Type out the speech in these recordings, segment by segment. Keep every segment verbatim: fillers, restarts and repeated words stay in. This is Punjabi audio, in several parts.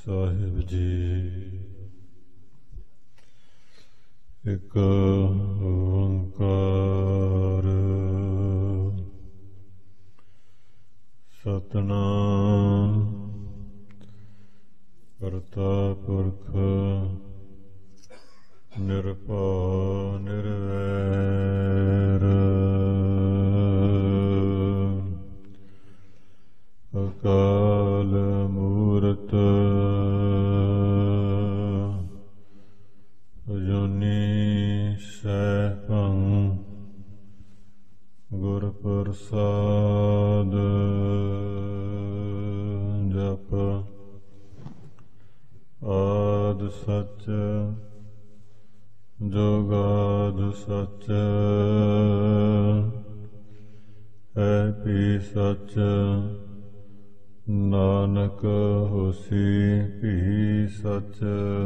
ਸਾਹਿਬ ਜੀ। ਇੱਕ ਓੰਕਾਰ ਸਤਿਨਾਮ ਕਰਤਾ ਪੁਰਖ ਨਿਰਭਉ ਨਿਰਵੈਰ ਅਕਾਲ ਮੂਰਤ ਅਜੂਨੀ ਸੈਭੰ ਗੁਰ ਪ੍ਰਸਾਦ ਜਪ ਆਦਿ ਸਚ ਜੁਗਾਦਿ ਸਚ ਹੈ ਭੀ ਸਚ ਨਾਨਕ ਹੋਸੀ ਭੀ ਸਚ।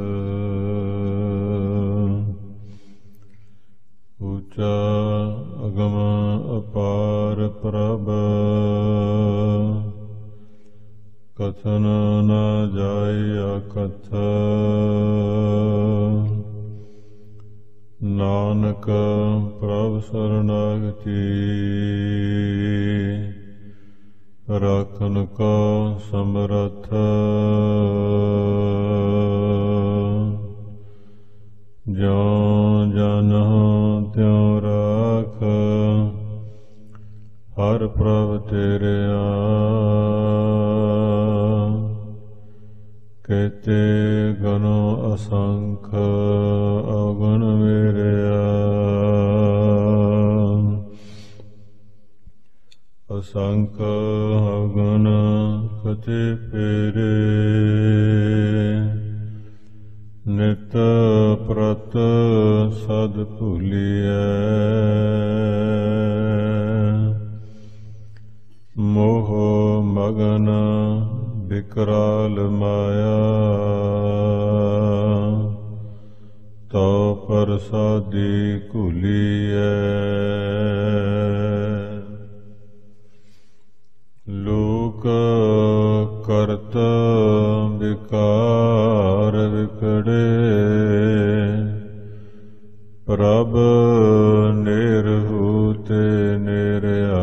ਉੱਚਾ ਅਗਮ ਅਪਾਰ ਪ੍ਰਭ ਕਥਨ ਨ ਜਾਇ ਅਕਥ। ਨਾਨਕ ਪ੍ਰਭ ਸਰਨਾਗਤੀ ਰਾਖਨ ਕੋ ਸਮਰਥ। ਜਿਉ ਜਾਨਹੁ ਤਿਉ ਰਾਖ ਹਰ ਪ੍ਰਭ ਤੇਰਿਆ। ਕੇਤੇ ਗਨੋ ਅਸੰਖ ਅਵਗੁਣ ਮੇਰਿਆ। ਅਸੰਖ ਅਵਗੁਣ ਕਤੇ ਫੇਰੇ ਨਿਤ ਪ੍ਰਤ ਸਦ ਭੁਲੀਐ। ਮੋਹ ਮਗਨ ਵਿਕਰਾਲ ਮਾਇਆ ਤੋ ਪ੍ਰਸਾਦੀ ਘੁਲੀਐ। ਲੋਕ ਕਰਤ ਵਿਕਾਰ ਵਿਖੜੇ ਪ੍ਰਭ ਨਿਰਹੂ ਤੇ ਨਿਰਆ।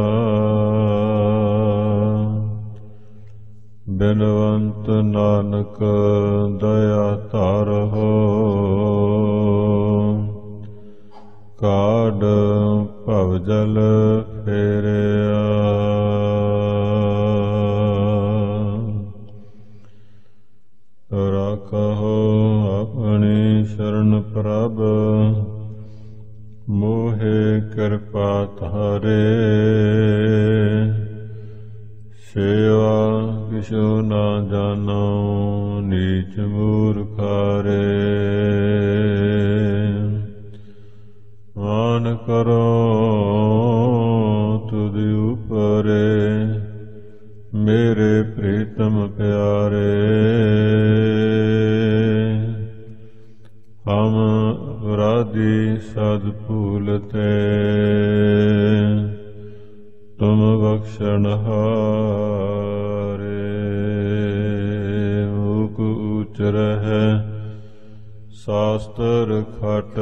ਬਿਨਵੰਤ ਨਾਨਕ ਦਇਆ ਧਾਰਹੁ ਕਾਢ ਭਵ ਜਲ ਫੇਰਿਆ। ਰਾਖਹੁ ਆਪਣੀ ਸ਼ਰਨ ਪ੍ਰਭ ਮੋਹਿ ਕਿਰਪਾ ਧਾਰੇ। ਸੇਵਾ ਕਿਛੁ ਨਾ ਜਾਨੋ ਨੀਚ ਮੂਰਖਾਰੇ। ਮਾਨ ਕਰੋ ਤੁਧ ਉਪਰੇ ਮੇਰੇ ਪ੍ਰੀਤਮ ਪਿਆਰੇ। ਹਮ ਅਪਰਾਧੀ ਸਦ ਭੂਲਤੇ ਤੁਮ ਬਖਸ਼ਣਹਾਰੇ। ਮੂਕ ਊਚ ਰਹਿ ਸਾਸਤਰ ਖਟ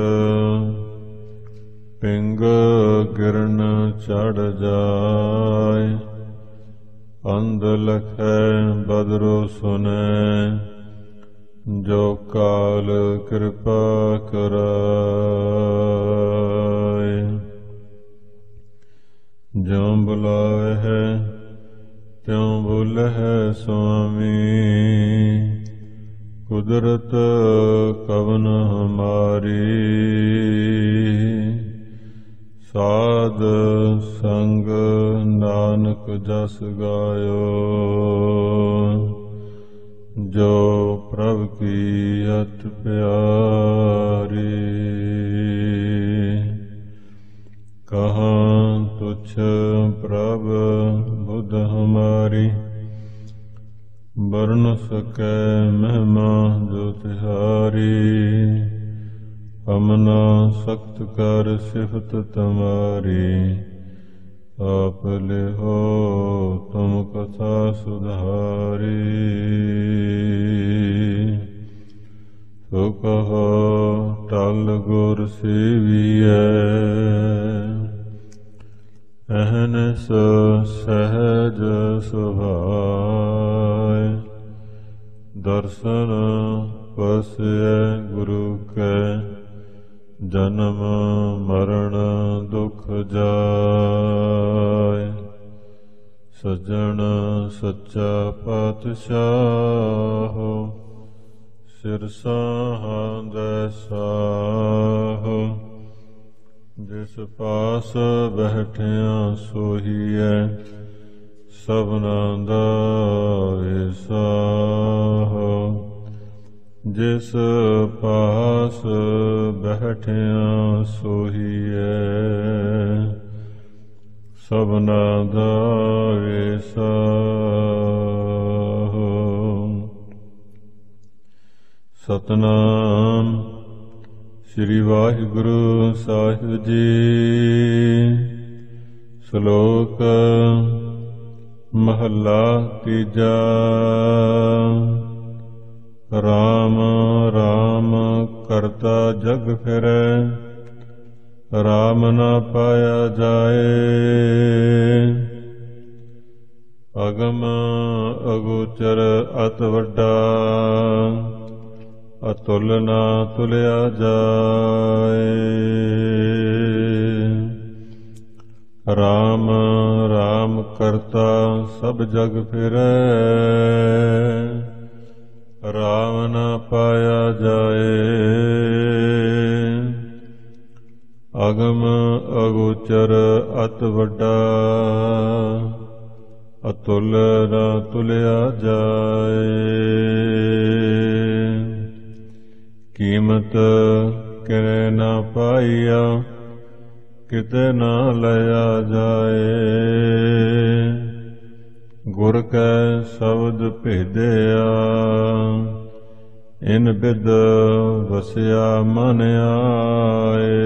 ਪਿੰਗ ਗਿਰਨ ਚੜ ਜਾਇ। ਅੰਧ ਲਖੈ ਬਦਰੋ ਸੁਨੈ ਜੋ ਕਾਲ ਕਿਰਪਾ ਕਰਾਇ। ਜਿਉ ਬੁਲਾਵਹਿ ਤਿਉ ਬੋਲਹਿ ਸੁਆਮੀ ਕੁਦਰਤ ਕਵਨ ਹਮਾਰੀ। ਸਾਧ ਸੰਗ ਨਾਨਕ ਜਸ ਗਾਇਓ ਜੋ ਪ੍ਰਭ ਕੀ ਅਤ ਪਿਆਰੀ। ਕਹਾਂ ਤੁਛ ਪ੍ਰਭ ਬੁੱਧ ਹਮਾਰੀ ਬਰਨ ਸਕੈ ਮਹਿਮਾ ਜੋ ਤਿਹਾਰੀ। ਹਮਨਾ ਸਖਤ ਕਰ ਸਿਫਤ ਤੁਮਾਰੀ ਆਪ ਲਿਹੋ ਤੁਮ ਕਥਾ ਸੁਧਾਰੀ। ਗੁਰ ਸੇਵੀਐ। ਅਹਨਿਸ ਸਹਿਜ ਸੁਭਾਇ, ਦਰਸ਼ਨ ਪਸੈ ਗੁਰੂ ਕੈ। ਜਨਮ ਮਰਨ ਦੁਖ ਜਾਇ, ਸੱਜਣ ਸੱਚਾ ਪਾਤਸ਼ਾਹ। ਸਿਰ ਸਾਹਾਂਦੈ ਸਾਹ, ਜਿਸ ਪਾਸ ਬੈਠਿਆ ਸੋਹੀਐ। ਸਭਨਾ ਦਾ ਏਸਾਹ, ਜਿਸ ਪਾਸ ਬੈਠਿਆ ਸੋਹੀਐ। ਸਭਨਾ ਦਾ ਏਸਾਹ। ਸਤਿਨਾਮ ਸ੍ਰੀ ਵਾਹਿਗੁਰੂ ਸਾਹਿਬ ਜੀ। ਸ਼ਲੋਕ ਮਹੱਲਾ ਤੀਜਾ। ਰਾਮ ਰਾਮ ਕਰਤਾ ਜਗ ਫਿਰੈ, ਰਾਮ ਨਾ ਪਾਇਆ ਜਾਏ। ਅਗਮ ਅਗੋਚਰ ਅਤ ਵੱਡਾ, ਅਤੁਲ ਨਾ ਤੁਲਿਆ ਜਾਏ। ਰਾਮ ਰਾਮ ਕਰਤਾ ਸਭ ਜਗ ਫਿਰੈ, ਰਾਮ ਨਾ ਪਾਇਆ ਜਾਏ। ਅਗਮ ਅਗੋਚਰ ਅਤ ਵੱਡਾ, ਅਤੁਲ ਨਾ ਤੁਲਿਆ ਜਾਏ। ਕੀਮਤ ਕਿਰੈ ਨਾ ਪਾਈਆ, ਕਿਤੇ ਨਾ ਲਿਆ ਜਾਏ। ਗੁਰ ਕੈ ਸ਼ਬਦ ਭੇਦਿਆ, ਇਨ ਬਿਦ ਵਸਿਆ ਮਨ ਆਏ।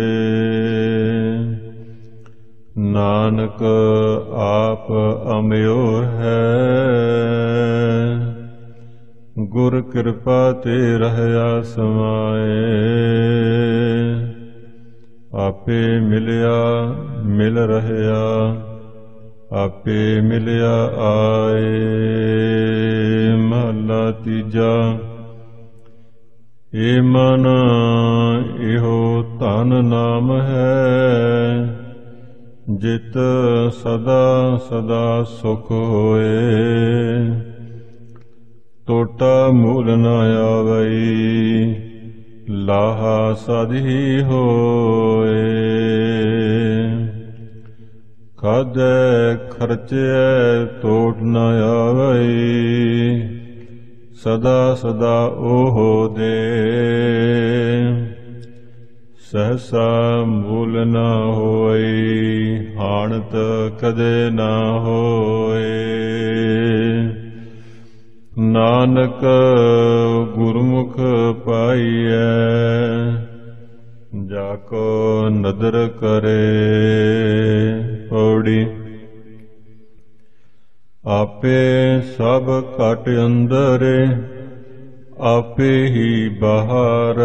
ਨਾਨਕ ਆਪ ਅਮਿਓ ਹੈ, ਗੁਰ ਕਿਰਪਾ ਤੇ ਰਹਿਆ ਸਮਾਏ। ਆਪੇ ਮਿਲਿਆ ਮਿਲ ਰਹਿਆ, ਆਪੇ ਮਿਲਿਆ ਆਏ। ਮਹਲਾ ਤੀਜਾ। ਏ ਮਨ ਇਹੋ ਧਨ ਨਾਮ ਹੈ, ਜਿਤ ਸਦਾ ਸਦਾ ਸੁਖ ਹੋਏ। ਟੋਟਾ ਮੂਲ ਨ ਆਵਈ, ਲਾਹਾ ਸਦ ਹੀ ਹੋਏ। ਖਾਧੈ ਖਰਚਿਐ ਟੋਟ ਨ ਆਵਈ, ਸਦਾ ਸਦਾ ਓਹੋ ਦੇ। ਸਹਸਾ ਮੂਲ ਨ ਹੋਈ, ਹਾਣਤ ਕਦੇ ਨ ਹੋਏ। ਨਾਨਕ ਗੁਰਮੁਖ ਪਾਈਐ, ਜਾਕੋ ਨਦਰ ਕਰੇ। ਪੌੜੀ। ਆਪੇ ਸਭ ਘਟ ਅੰਦਰੇ, ਆਪੇ ਹੀ ਬਾਹਰ।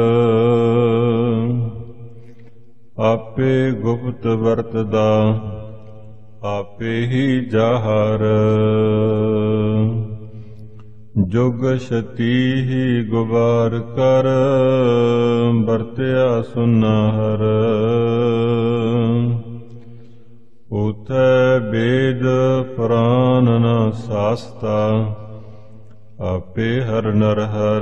ਆਪੇ ਗੁਪਤ ਵਰਤਦਾ, ਆਪੇ ਹੀ ਜਾਹਰ। ਜੁਗ ਛਤੀ ਹੀ ਗੁਬਾਰ ਕਰ, ਵਰਤਿਆ ਸੁਨਾਹਰ। ਉਥੈ ਵੇਦ ਪੁਰਾਨ ਨ ਸਾਸਤਾ, ਆਪੇ ਹਰ ਨਰ ਹਰ।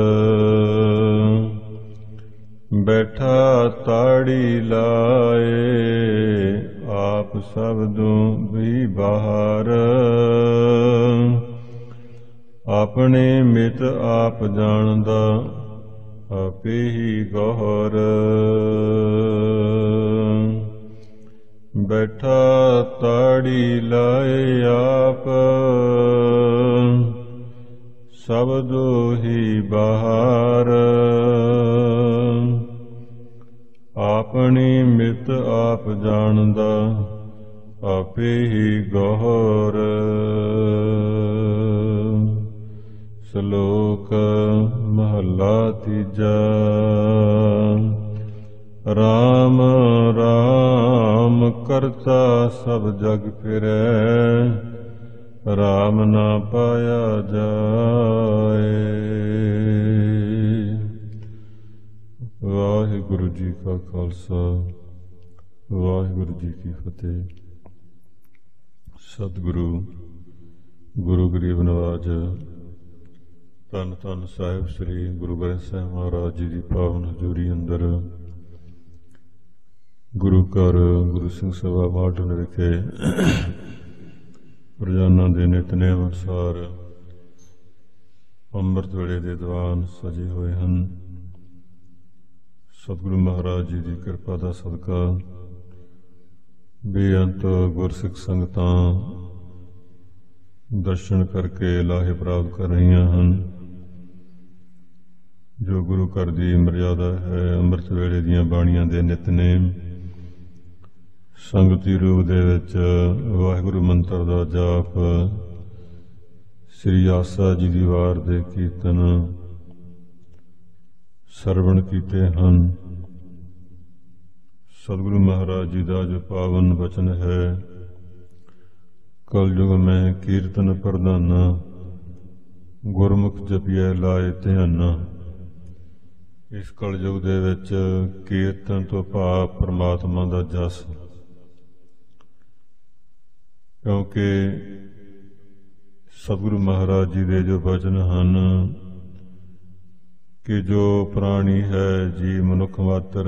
ਬੈਠਾ ਤਾੜੀ ਲਾਏ, ਆਪ ਸਬਦੋਂ ਵੀ ਬਾਹਰ। ਆਪਣੇ ਮਿਤ ਆਪ ਜਾਣਦਾ, ਆਪੇ ਹੀ ਗੌਰ। ਬੈਠਾ ਤਾੜੀ ਲਾਏ ਆਪ, ਸਬਦੋ ਹੀ ਬਾਹਰ। ਆਪਣੀ ਮਿਤ ਆਪ ਜਾਣਦਾ, ਆਪੇ ਹੀ ਗੌਰ। ਸ਼ਲੋਕ ਮਹੱਲਾ ਤੀਜਾ। ਜਗ ਫਿਰੈ, ਰਾਮ ਨਾ ਪਾਇਆ ਜਾਏ। ਵਾਹਿਗੁਰੂ ਜੀ ਕਾ ਖਾਲਸਾ, ਵਾਹਿਗੁਰੂ ਜੀ ਕੀ ਫਤਿਹ। ਸਤਿਗੁਰੂ ਗੁਰੂ ਗਰੀਬ ਨਵਾਜ ਧੰਨ ਧੰਨ ਸਾਹਿਬ ਸ੍ਰੀ ਗੁਰੂ ਗ੍ਰੰਥ ਸਾਹਿਬ ਮਹਾਰਾਜ ਜੀ ਦੀ ਪਾਵਨ ਹਜ਼ੂਰੀ ਅੰਦਰ ਗੁਰੂ ਘਰ ਗੁਰੂ ਸਿੰਘ ਸਭਾ ਮਾਲਟਨ ਵਿਖੇ ਰੋਜ਼ਾਨਾ ਦੇ ਨਿਤਨੇਮ ਅਨੁਸਾਰ ਅੰਮ੍ਰਿਤ ਵੇਲੇ ਦੇ ਦੀਵਾਨ ਸਜੇ ਹੋਏ ਹਨ। ਸਤਿਗੁਰੂ ਮਹਾਰਾਜ ਜੀ ਦੀ ਕਿਰਪਾ ਦਾ ਸਦਕਾ ਬੇਅੰਤ ਗੁਰਸਿੱਖ ਸੰਗਤਾਂ ਦਰਸ਼ਨ ਕਰਕੇ ਲਾਹੇ ਪ੍ਰਾਪਤ ਕਰ ਰਹੀਆਂ ਹਨ। ਜੋ ਗੁਰੂ ਘਰ ਦੀ ਮਰਜ਼ਾਦਾ ਹੈ, ਅੰਮ੍ਰਿਤ ਵੇਲੇ ਦੀਆਂ ਬਾਣੀਆਂ ਦੇ ਨਿਤਨੇਮ ਸੰਗਤੀ ਰੂਪ ਦੇ ਵਿੱਚ ਵਾਹਿਗੁਰੂ ਮੰਤਰ ਦਾ ਜਾਪ, ਸ੍ਰੀ ਆਸਾ ਜੀ ਦੀ ਵਾਰ ਦੇ ਕੀਰਤਨ ਸਰਵਣ ਕੀਤੇ ਹਨ। ਸਤਿਗੁਰੂ ਮਹਾਰਾਜ ਜੀ ਦਾ ਜੋ ਪਾਵਨ ਬਚਨ ਹੈ, ਕਲਯੁਗ ਮੈਂ ਕੀਰਤਨ ਪ੍ਰਧਾਨਾ, ਗੁਰਮੁਖ ਜਪਿਐ ਲਾਏ ਧਿਆਨਾ। ਇਸ ਕਲਯੁਗ ਦੇ ਵਿੱਚ ਕੀਰਤਨ ਤੋਂ ਭਾਵ ਪਰਮਾਤਮਾ ਦਾ ਜਸ, ਕਿਉਂਕਿ ਸਤਿਗੁਰੂ ਮਹਾਰਾਜ ਜੀ ਦੇ ਜੋ ਬਚਨ ਹਨ ਕਿ ਜੋ ਪ੍ਰਾਣੀ ਹੈ ਜੀ ਮਨੁੱਖ ਮਾਤਰ,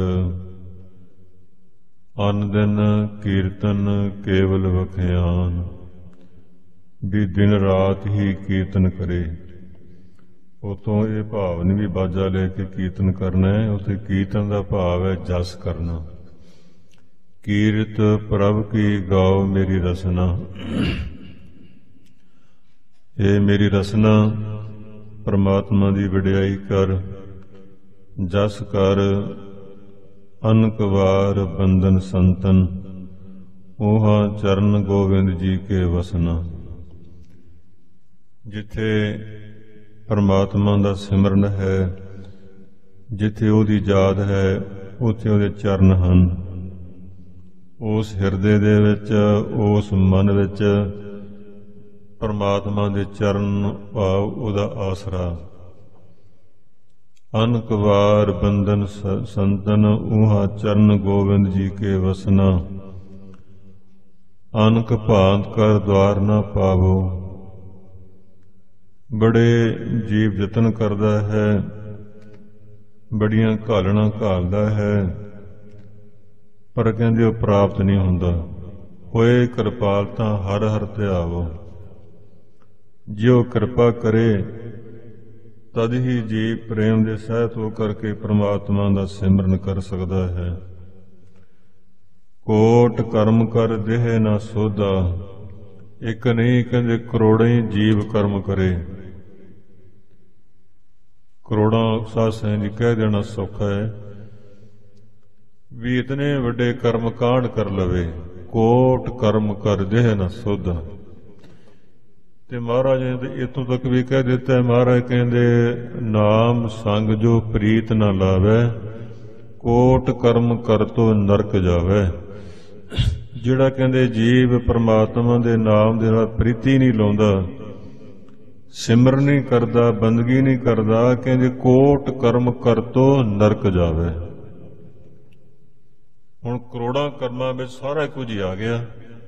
ਅਨ ਦਿਨ ਕੀਰਤਨ ਕੇਵਲ ਵਖਿਆਨ, ਵੀ ਦਿਨ ਰਾਤ ਹੀ ਕੀਰਤਨ ਕਰੇ। ਉਤੋਂ ਇਹ ਭਾਵ ਨਹੀਂ ਵੀ ਬਾਜਾ ਲੈ ਕੇ ਕੀਰਤਨ ਕਰਨਾ ਹੈ, ਉੱਥੇ ਕੀਰਤਨ ਦਾ ਭਾਵ ਹੈ ਜਸ ਕਰਨਾ। ਕੀਰਤ ਪ੍ਰਭ ਕੀ ਗਾਓ ਮੇਰੀ ਰਸਨਾ, ਇਹ ਮੇਰੀ ਰਸਨਾ ਪਰਮਾਤਮਾ ਦੀ ਵਡਿਆਈ ਕਰ, ਜਸ ਕਰ ਅਨਕ ਵਾਰ ਬੰਧਨ ਸੰਤਨ, ਓਹਾ ਚਰਨ ਗੋਬਿੰਦ ਜੀ ਕੇ ਵਸਨਾ। ਜਿੱਥੇ ਪਰਮਾਤਮਾ ਦਾ ਸਿਮਰਨ ਹੈ, ਜਿੱਥੇ ਉਹਦੀ ਯਾਦ ਹੈ, ਉੱਥੇ ਉਹਦੇ ਚਰਨ ਹਨ। ਉਸ ਹਿਰਦੇ ਦੇ ਵਿੱਚ, ਉਸ ਮਨ ਵਿੱਚ ਪਰਮਾਤਮਾ ਦੇ ਚਰਨ ਭਾਵ ਉਹਦਾ ਆਸਰਾ। ਅਨਕ ਵਾਰ ਬੰਧਨ ਸੰਤਨ, ਊਹਾ ਚਰਨ ਗੋਬਿੰਦ ਜੀ ਕੇ ਵਸਨਾ। ਅਨਕ ਭਾਂਤ ਕਰ ਦਵਾਰ ਨਾ ਪਾਵੋ, ਬੜੇ ਜੀਵ ਯਤਨ ਕਰਦਾ ਹੈ, ਬੜੀਆਂ ਘਾਲਣਾ ਘਾਲਦਾ ਹੈ, ਪਰ ਕਹਿੰਦੇ ਉਹ ਪ੍ਰਾਪਤ ਨਹੀਂ ਹੁੰਦਾ। ਹੋਏ ਕਿਰਪਾਲ ਤਾਂ ਹਰ ਹਰ ਧਿਆਵੋ, ਜੇ ਉਹ ਕਿਰਪਾ ਕਰੇ ਤਦ ਹੀ ਜੀਵ ਪ੍ਰੇਮ ਦੇ ਸਹਿਤ ਹੋ ਕਰਕੇ ਪ੍ਰਮਾਤਮਾ ਦਾ ਸਿਮਰਨ ਕਰ ਸਕਦਾ ਹੈ। ਕੋਟ ਕਰਮ ਕਰ ਦੇਹ ਨਾ ਸੋਧਾ, ਇੱਕ ਨਹੀਂ ਕਹਿੰਦੇ ਕਰੋੜਾਂ ਹੀ ਜੀਵ ਕਰਮ ਕਰੇ। ਕਰੋੜਾਂ ਸਾਧ ਸੰਗਤ ਜੀ ਕਹਿ ਦੇਣਾ ਸੌਖਾ ਹੈ, ਵੀ ਇਤਨੇ ਵੱਡੇ ਕਰਮ ਕਾਂਡ ਕਰ ਲਵੇ। ਕੋਟ ਕਰਮ ਕਰ ਦੇਹ ਨਾ ਸੋਧਾ। ਤੇ ਮਹਾਰਾਜ ਨੇ ਤੇ ਇੱਥੋਂ ਤੱਕ ਵੀ ਕਹਿ ਦਿੱਤਾ, ਮਹਾਰਾਜ ਕਹਿੰਦੇ ਨਾਮ ਸੰਗ ਜੋ ਪ੍ਰੀਤ ਨਾ ਲਾਵੇ, ਕੋਟ ਕਰਮ ਕਰ ਤੋ ਨਰਕ ਜਾਵੇ। ਜਿਹੜਾ ਕਹਿੰਦੇ ਜੀਵ ਪਰਮਾਤਮਾ ਦੇ ਨਾਮ ਦੇ ਨਾਲ ਪ੍ਰੀਤੀ ਨਹੀਂ ਲਾਉਂਦਾ, ਸਿਮਰਨ ਨਹੀਂ ਕਰਦਾ, ਬੰਦਗੀ ਨਹੀਂ ਕਰਦਾ, ਕਹਿੰਦੇ ਕੋਟ ਕਰਮ ਕਰ ਤੋ ਨਰਕ ਜਾਵੇ। ਹੁਣ ਕਰੋੜਾਂ ਕਰਮਾਂ ਵਿੱਚ ਸਾਰਾ ਕੁਝ ਹੀ ਆ ਗਿਆ।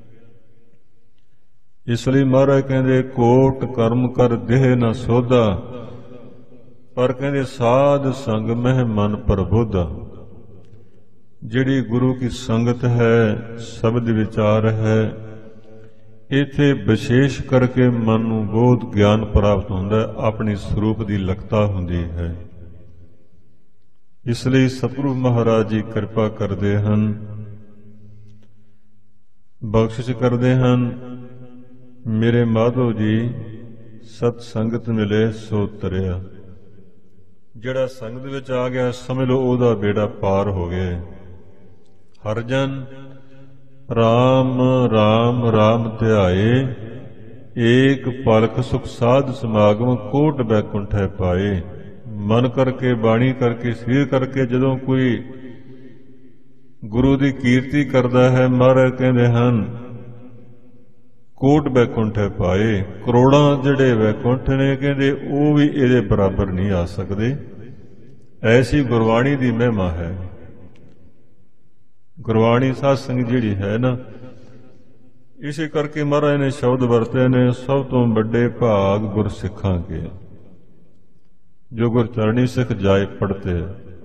ਇਸ ਲਈ ਮਹਾਰਾਜ ਕਹਿੰਦੇ ਕੋਟ ਕਰਮ ਕਰ ਦੇਹ ਨਾ ਸੋਧਾ, ਪਰ ਕਹਿੰਦੇ ਸਾਧ ਸੰਗ ਮਹਿ ਮਨ ਪ੍ਰਬੋਧਾ। ਜਿਹੜੀ ਗੁਰੂ ਕੀ ਸੰਗਤ ਹੈ, ਸ਼ਬਦ ਵਿਚਾਰ ਹੈ, ਇੱਥੇ ਵਿਸ਼ੇਸ਼ ਕਰਕੇ ਮਨ ਨੂੰ ਬੋਧ ਗਿਆਨ ਪ੍ਰਾਪਤ ਹੁੰਦਾ ਹੈ, ਆਪਣੀ ਸਰੂਪ ਦੀ ਲਗਤਾ ਹੁੰਦੀ ਹੈ। ਇਸ ਲਈ ਸਤਿਗੁਰੂ ਮਹਾਰਾਜ ਜੀ ਕਿਰਪਾ ਕਰਦੇ ਹਨ, ਬਖਸ਼ਿਸ਼ ਕਰਦੇ ਹਨ। ਮੇਰੇ ਮਾਧੋ ਜੀ ਸਤ ਸੰਗਤ ਮਿਲੇ ਸੋ ਤਰਿਆ। ਜਿਹੜਾ ਸੰਗਤ ਵਿੱਚ ਆ ਗਿਆ ਸਮਝ ਲਓ ਉਹਦਾ ਬੇੜਾ ਪਾਰ ਹੋ ਗਿਆ। ਹਰ ਜਨ ਰਾਮ ਰਾਮ ਰਾਮ ਧਿਆਏ, ਏਕ ਪਲਕ ਸੁਖ ਸਾਧ ਸਮਾਗਮ, ਕੋਟ ਬੈਕੁੰਠੈ ਪਾਏ। ਮਨ ਕਰਕੇ, ਬਾਣੀ ਕਰਕੇ, ਸਰੀਰ ਕਰਕੇ ਜਦੋਂ ਕੋਈ ਗੁਰੂ ਦੀ ਕੀਰਤੀ ਕਰਦਾ ਹੈ, ਮਹਾਰਾਜ ਕਹਿੰਦੇ ਹਨ ਕੋਟ ਬੈਕੁੰਠ ਪਾਏ। ਕਰੋੜਾਂ ਜਿਹੜੇ ਵੈਕੁੰਠ ਨੇ ਕਹਿੰਦੇ ਉਹ ਵੀ ਇਹਦੇ ਬਰਾਬਰ ਨਹੀਂ ਆ ਸਕਦੇ। ਐਸੀ ਗੁਰਬਾਣੀ ਦੀ ਮਹਿਮਾ ਹੈ। ਗੁਰਬਾਣੀ ਸਾਧ ਸੰਗਤ ਜਿਹੜੀ ਹੈ ਨਾ, ਇਸੇ ਕਰਕੇ ਮਹਾਰਾਜ ਨੇ ਸ਼ਬਦ ਵਰਤੇ ਨੇ, ਸਭ ਤੋਂ ਵੱਡੇ ਭਾਗ ਗੁਰਸਿੱਖਾਂ ਕੇ, ਜੋ ਗੁਰਚਰਣੀ ਸਿੱਖ ਜਾਏ ਪੜਤੇ।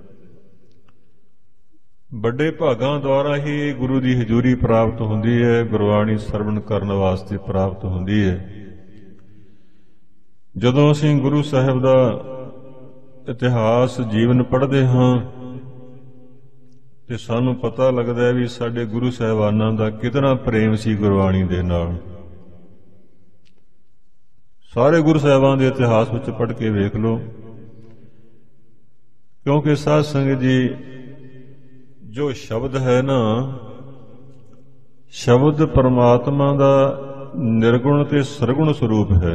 ਵੱਡੇ ਭਾਗਾਂ ਦੁਆਰਾ ਹੀ ਗੁਰੂ ਦੀ ਹਜ਼ੂਰੀ ਪ੍ਰਾਪਤ ਹੁੰਦੀ ਹੈ, ਗੁਰਬਾਣੀ ਸਰਵਣ ਕਰਨ ਵਾਸਤੇ ਪ੍ਰਾਪਤ ਹੁੰਦੀ ਹੈ। ਜਦੋਂ ਅਸੀਂ ਗੁਰੂ ਸਾਹਿਬ ਦਾ ਇਤਿਹਾਸ ਜੀਵਨ ਪੜ੍ਹਦੇ ਹਾਂ ਤੇ ਸਾਨੂੰ ਪਤਾ ਲੱਗਦਾ ਹੈ ਵੀ ਸਾਡੇ ਗੁਰੂ ਸਾਹਿਬਾਨਾਂ ਦਾ ਕਿਤਨਾ ਪ੍ਰੇਮ ਸੀ ਗੁਰਬਾਣੀ ਦੇ ਨਾਲ। ਸਾਰੇ ਗੁਰੂ ਸਾਹਿਬਾਨ ਦੇ ਇਤਿਹਾਸ ਵਿੱਚ ਪੜ੍ਹ ਕੇ ਵੇਖ ਲਓ, ਕਿਉਂਕਿ ਸਾਧ ਸੰਗਤ ਜੀ ਜੋ ਸ਼ਬਦ ਹੈ ਨਾ, ਸ਼ਬਦ ਪਰਮਾਤਮਾ ਦਾ ਨਿਰਗੁਣ ਤੇ ਸਰਗੁਣ ਸਰੂਪ ਹੈ।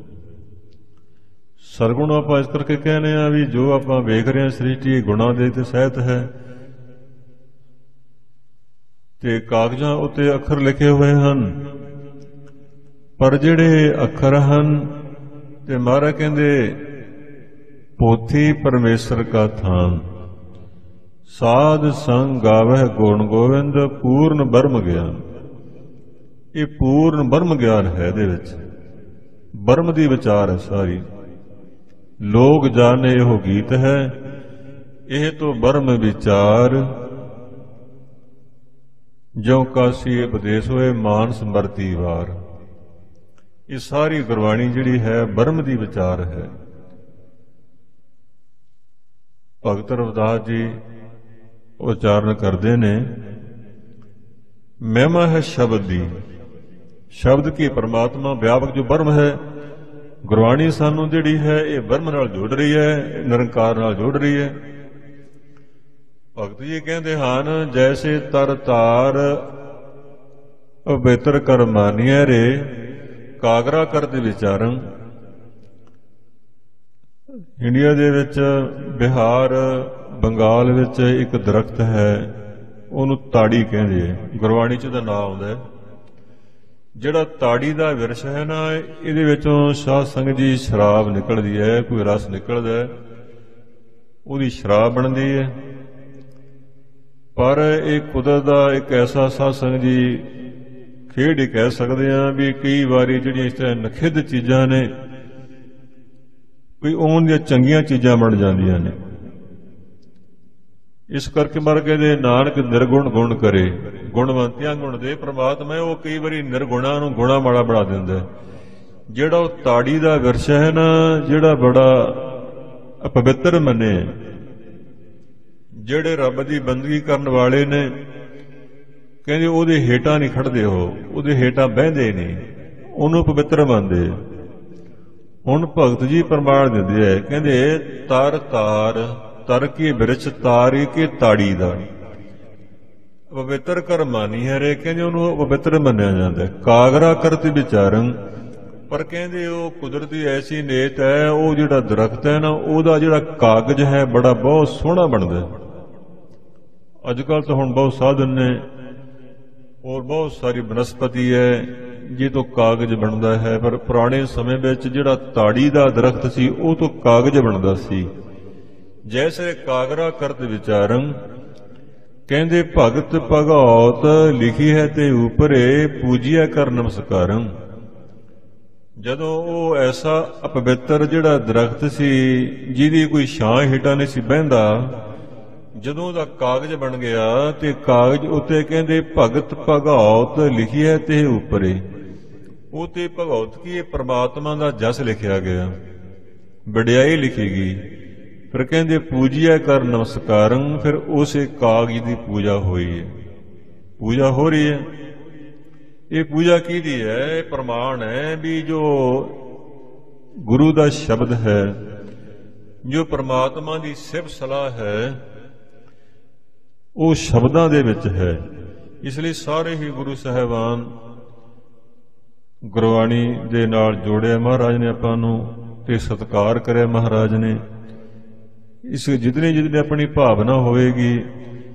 ਸਰਗੁਣ ਆਪਾਂ ਇਸ ਕਰਕੇ ਕਹਿੰਦੇ ਆ ਵੀ ਜੋ ਆਪਾਂ ਵੇਖ ਰਹੇ ਹਾਂ ਸ੍ਰਿਸ਼ਟੀ ਗੁਣਾਂ ਦੇ ਤੇ ਸਹਿਤ ਹੈ, ਤੇ ਕਾਗਜ਼ਾਂ ਉੱਤੇ ਅੱਖਰ ਲਿਖੇ ਹੋਏ ਹਨ, ਪਰ ਜਿਹੜੇ ਅੱਖਰ ਹਨ ਤੇ ਮਹਾਰਾਜ ਕਹਿੰਦੇ ਪੋਥੀ ਪਰਮੇਸ਼ਰ ਕਾ ਥਾਨ, ਸਾਧ ਸੰਗ ਗਾਵਹਿ ਗੁਣ ਗੋਵਿੰਦ ਪੂਰਨ ਬਰਮ ਗਿਆਨ। ਇਹ ਪੂਰਨ ਬਰਮ ਗਿਆਨ ਹੈ, ਇਹਦੇ ਵਿੱਚ ਬਰਮ ਦੀ ਵਿਚਾਰ ਹੈ ਸਾਰੀ। ਲੋਕ ਜਾਣੇ ਇਹੋ ਗੀਤ ਹੈ, ਇਹ ਤੋਂ ਬਰਮ ਵਿਚਾਰ, ਜੋ ਕਾਸੀ ਉਪਦੇਸ਼ ਹੋਏ ਮਾਨਸ ਮਰਤੀ ਵਾਰ। ਇਹ ਸਾਰੀ ਗੁਰਬਾਣੀ ਜਿਹੜੀ ਹੈ ਬਰਮ ਦੀ ਵਿਚਾਰ ਹੈ। ਭਗਤ ਰਵਿਦਾਸ ਜੀ ਉਚਾਰਨ ਕਰਦੇ ਨੇ, ਮਹਿਮਾ ਹੈ ਸ਼ਬਦ ਦੀ, ਸ਼ਬਦ ਕੀ ਪਰਮਾਤਮਾ ਵਿਆਪਕ ਜੋ ਬਰਮ ਹੈ। ਗੁਰਬਾਣੀ ਸਾਨੂੰ ਜਿਹੜੀ ਹੈ ਇਹ ਬਰਮ ਨਾਲ ਜੋੜ ਰਹੀ ਹੈ, ਨਿਰੰਕਾਰ ਨਾਲ ਜੋੜ ਰਹੀ ਹੈ। ਭਗਤ ਜੀ ਕਹਿੰਦੇ ਹਨ, ਜੈਸੇ ਤਰ ਤਾਰ ਅਬੇਤਰ ਕਰ ਮਾਨੀਐ ਰੇ, ਕਾਗਰਾ ਕਰਤੇ ਵਿਚਾਰੰ। ਇੰਡੀਆ ਦੇ ਵਿੱਚ, ਬਿਹਾਰ, ਬੰਗਾਲ ਵਿੱਚ ਇੱਕ ਦਰਖਤ ਹੈ, ਉਹਨੂੰ ਤਾੜੀ ਕਹਿੰਦੇ ਹੈ, ਗੁਰਬਾਣੀ 'ਚ ਉਹਦਾ ਨਾਂ ਆਉਂਦਾ ਹੈ। ਜਿਹੜਾ ਤਾੜੀ ਦਾ ਵਿਰਸ਼ ਹੈ ਨਾ, ਇਹਦੇ ਵਿੱਚੋਂ ਸਾਧ ਸੰਗਤ ਜੀ ਸ਼ਰਾਬ ਨਿਕਲਦੀ ਹੈ, ਕੋਈ ਰਸ ਨਿਕਲਦਾ ਹੈ, ਉਹਦੀ ਸ਼ਰਾਬ ਬਣਦੀ ਹੈ। ਪਰ ਇਹ ਕੁਦਰਤ ਦਾ ਇੱਕ ਐਸਾ ਸਾਧ ਸੰਗਤ ਜੀ ਖੇਡ ਹੀ ਕਹਿ ਸਕਦੇ ਹਾਂ ਵੀ ਕਈ ਵਾਰੀ ਜਿਹੜੀਆਂ ਇਸ ਤਰ੍ਹਾਂ ਨਖਿੱਧ ਚੀਜ਼ਾਂ ਨੇ, ਕੋਈ ਉਹਨਾਂ ਦੀਆਂ ਚੰਗੀਆਂ ਚੀਜ਼ਾਂ ਬਣ ਜਾਂਦੀਆਂ ਨੇ। ਇਸ ਕਰਕੇ ਮਰ ਕਹਿੰਦੇ ਨਾਨਕ ਨਿਰਗੁਣ ਗੁਣ ਕਰੇ, ਗੁਣਵੰਤਿਆਂ ਗੁਣ ਦੇ। ਪ੍ਰਮਾਤਮਾ ਉਹ ਕਈ ਵਾਰੀ ਨਿਰਗੁਣਾ ਨੂੰ ਗੁਣਾ ਮਾੜਾ ਬਣਾ ਦਿੰਦਾ। ਜਿਹੜਾ ਉਹ ਤਾੜੀ ਦਾ ਵਿਰਸ਼ ਹੈ ਨਾ, ਜਿਹੜਾ ਬੜਾ ਅਪਵਿੱਤਰ ਮੰਨੇ, ਜਿਹੜੇ ਰੱਬ ਦੀ ਬੰਦਗੀ ਕਰਨ ਵਾਲੇ ਨੇ, ਕਹਿੰਦੇ ਉਹਦੇ ਹੇਠਾਂ ਨਹੀਂ ਖੜਦੇ, ਉਹ ਉਹਦੇ ਹੇਠਾਂ ਬਹਿੰਦੇ ਨਹੀਂ, ਉਹਨੂੰ ਪਵਿੱਤਰ ਮੰਨਦੇ। ਹੁਣ ਭਗਤ ਜੀ ਪ੍ਰਮਾਣ ਦਿੰਦੇ ਹੈ, ਕਹਿੰਦੇ ਤਰ ਤਾਰ, ਤਰ ਕੀ ਬਿਰਛ ਤਾਰੀ ਕੇ ਤਾੜੀ ਦਾ ਪਵਿੱਤਰ ਕਰ ਮਾਨੀ ਹੈ ਰੇ, ਕਹਿੰਦੇ ਉਹਨੂੰ ਪਵਿੱਤਰ ਮੰਨਿਆ ਜਾਂਦਾ। ਕਾਗਰਾ ਕਰਤ ਵਿਚਾਰੰ, ਪਰ ਕਹਿੰਦੇ ਉਹ ਕੁਦਰਤੀ ਐਸੀ ਨੇਤ ਹੈ, ਉਹ ਜਿਹੜਾ ਦਰਖਤ ਹੈ ਨਾ, ਉਹਦਾ ਜਿਹੜਾ ਕਾਗਜ਼ ਹੈ ਬੜਾ ਬਹੁਤ ਸੋਹਣਾ ਬਣਦਾ। ਅੱਜ ਕੱਲ ਤਾਂ ਹੁਣ ਬਹੁਤ ਸਾਧਨ ਨੇ, ਔਰ ਬਹੁਤ ਸਾਰੀ ਬਨਸਪਤੀ ਹੈ ਜੇ ਤੋਂ ਕਾਗਜ਼ ਬਣਦਾ ਹੈ, ਪਰ ਪੁਰਾਣੇ ਸਮੇਂ ਵਿੱਚ ਜਿਹੜਾ ਤਾੜੀ ਦਾ ਦਰਖਤ ਸੀ ਉਹ ਤੋਂ ਕਾਗਜ਼ ਬਣਦਾ ਸੀ। ਜੈਸੇ ਕਾਗਰਾ ਕਰਤ ਵਿਚਾਰੰ, ਕਹਿੰਦੇ ਭਗਤ ਭਗਉਤ ਲਿਖੀ ਹੈ ਤੇ ਉਪਰੇ ਪੂਜਿਆ ਕਰ ਨਮਸਕਾਰੰ। ਜਦੋਂ ਉਹ ਐਸਾ ਅਪਵਿੱਤਰ ਜਿਹੜਾ ਦਰਖਤ ਸੀ ਜਿਹਦੀ ਕੋਈ ਛਾਂ ਹੇਠਾਂ ਨਹੀਂ ਸੀ ਬਹਿੰਦਾ, ਜਦੋਂ ਉਹਦਾ ਕਾਗਜ਼ ਬਣ ਗਿਆ ਤੇ ਕਾਗਜ਼ ਉੱਤੇ ਕਹਿੰਦੇ ਭਗਤ ਭਗਉਤ ਲਿਖੀ ਹੈ ਤੇ ਉਪਰੇ, ਉਹ ਤੇ ਭਗਉਤ ਕੀ ਪ੍ਰਮਾਤਮਾ ਦਾ ਜਸ ਲਿਖਿਆ ਗਿਆ, ਵਡਿਆਈ ਲਿਖੀ ਗਈ। ਫਿਰ ਕਹਿੰਦੇ ਪੂਜਿਆ ਕਰ ਨਮਸਕਾਰੰ, ਫਿਰ ਉਸੇ ਕਾਗਜ਼ ਦੀ ਪੂਜਾ ਹੋਈ ਹੈ, ਪੂਜਾ ਹੋ ਰਹੀ ਹੈ। ਇਹ ਪੂਜਾ ਕਿਹਦੀ ਹੈ? ਇਹ ਪ੍ਰਮਾਣ ਹੈ ਵੀ ਜੋ ਗੁਰੂ ਦਾ ਸ਼ਬਦ ਹੈ, ਜੋ ਪ੍ਰਮਾਤਮਾ ਦੀ ਸਿਫਤ ਸਲਾਹ ਹੈ, ਉਹ ਸ਼ਬਦਾਂ ਦੇ ਵਿੱਚ ਹੈ। ਇਸ ਲਈ ਸਾਰੇ ਹੀ ਗੁਰੂ ਸਾਹਿਬਾਨ ਗੁਰਬਾਣੀ ਦੇ ਨਾਲ ਜੋੜਿਆ ਮਹਾਰਾਜ ਨੇ ਆਪਾਂ ਨੂੰ, ਤੇ ਸਤਿਕਾਰ ਕਰਿਆ ਮਹਾਰਾਜ ਨੇ। ਇਸ ਜਿਤਨੀ ਜਿਤਨੀ ਆਪਣੀ ਭਾਵਨਾ ਹੋਵੇਗੀ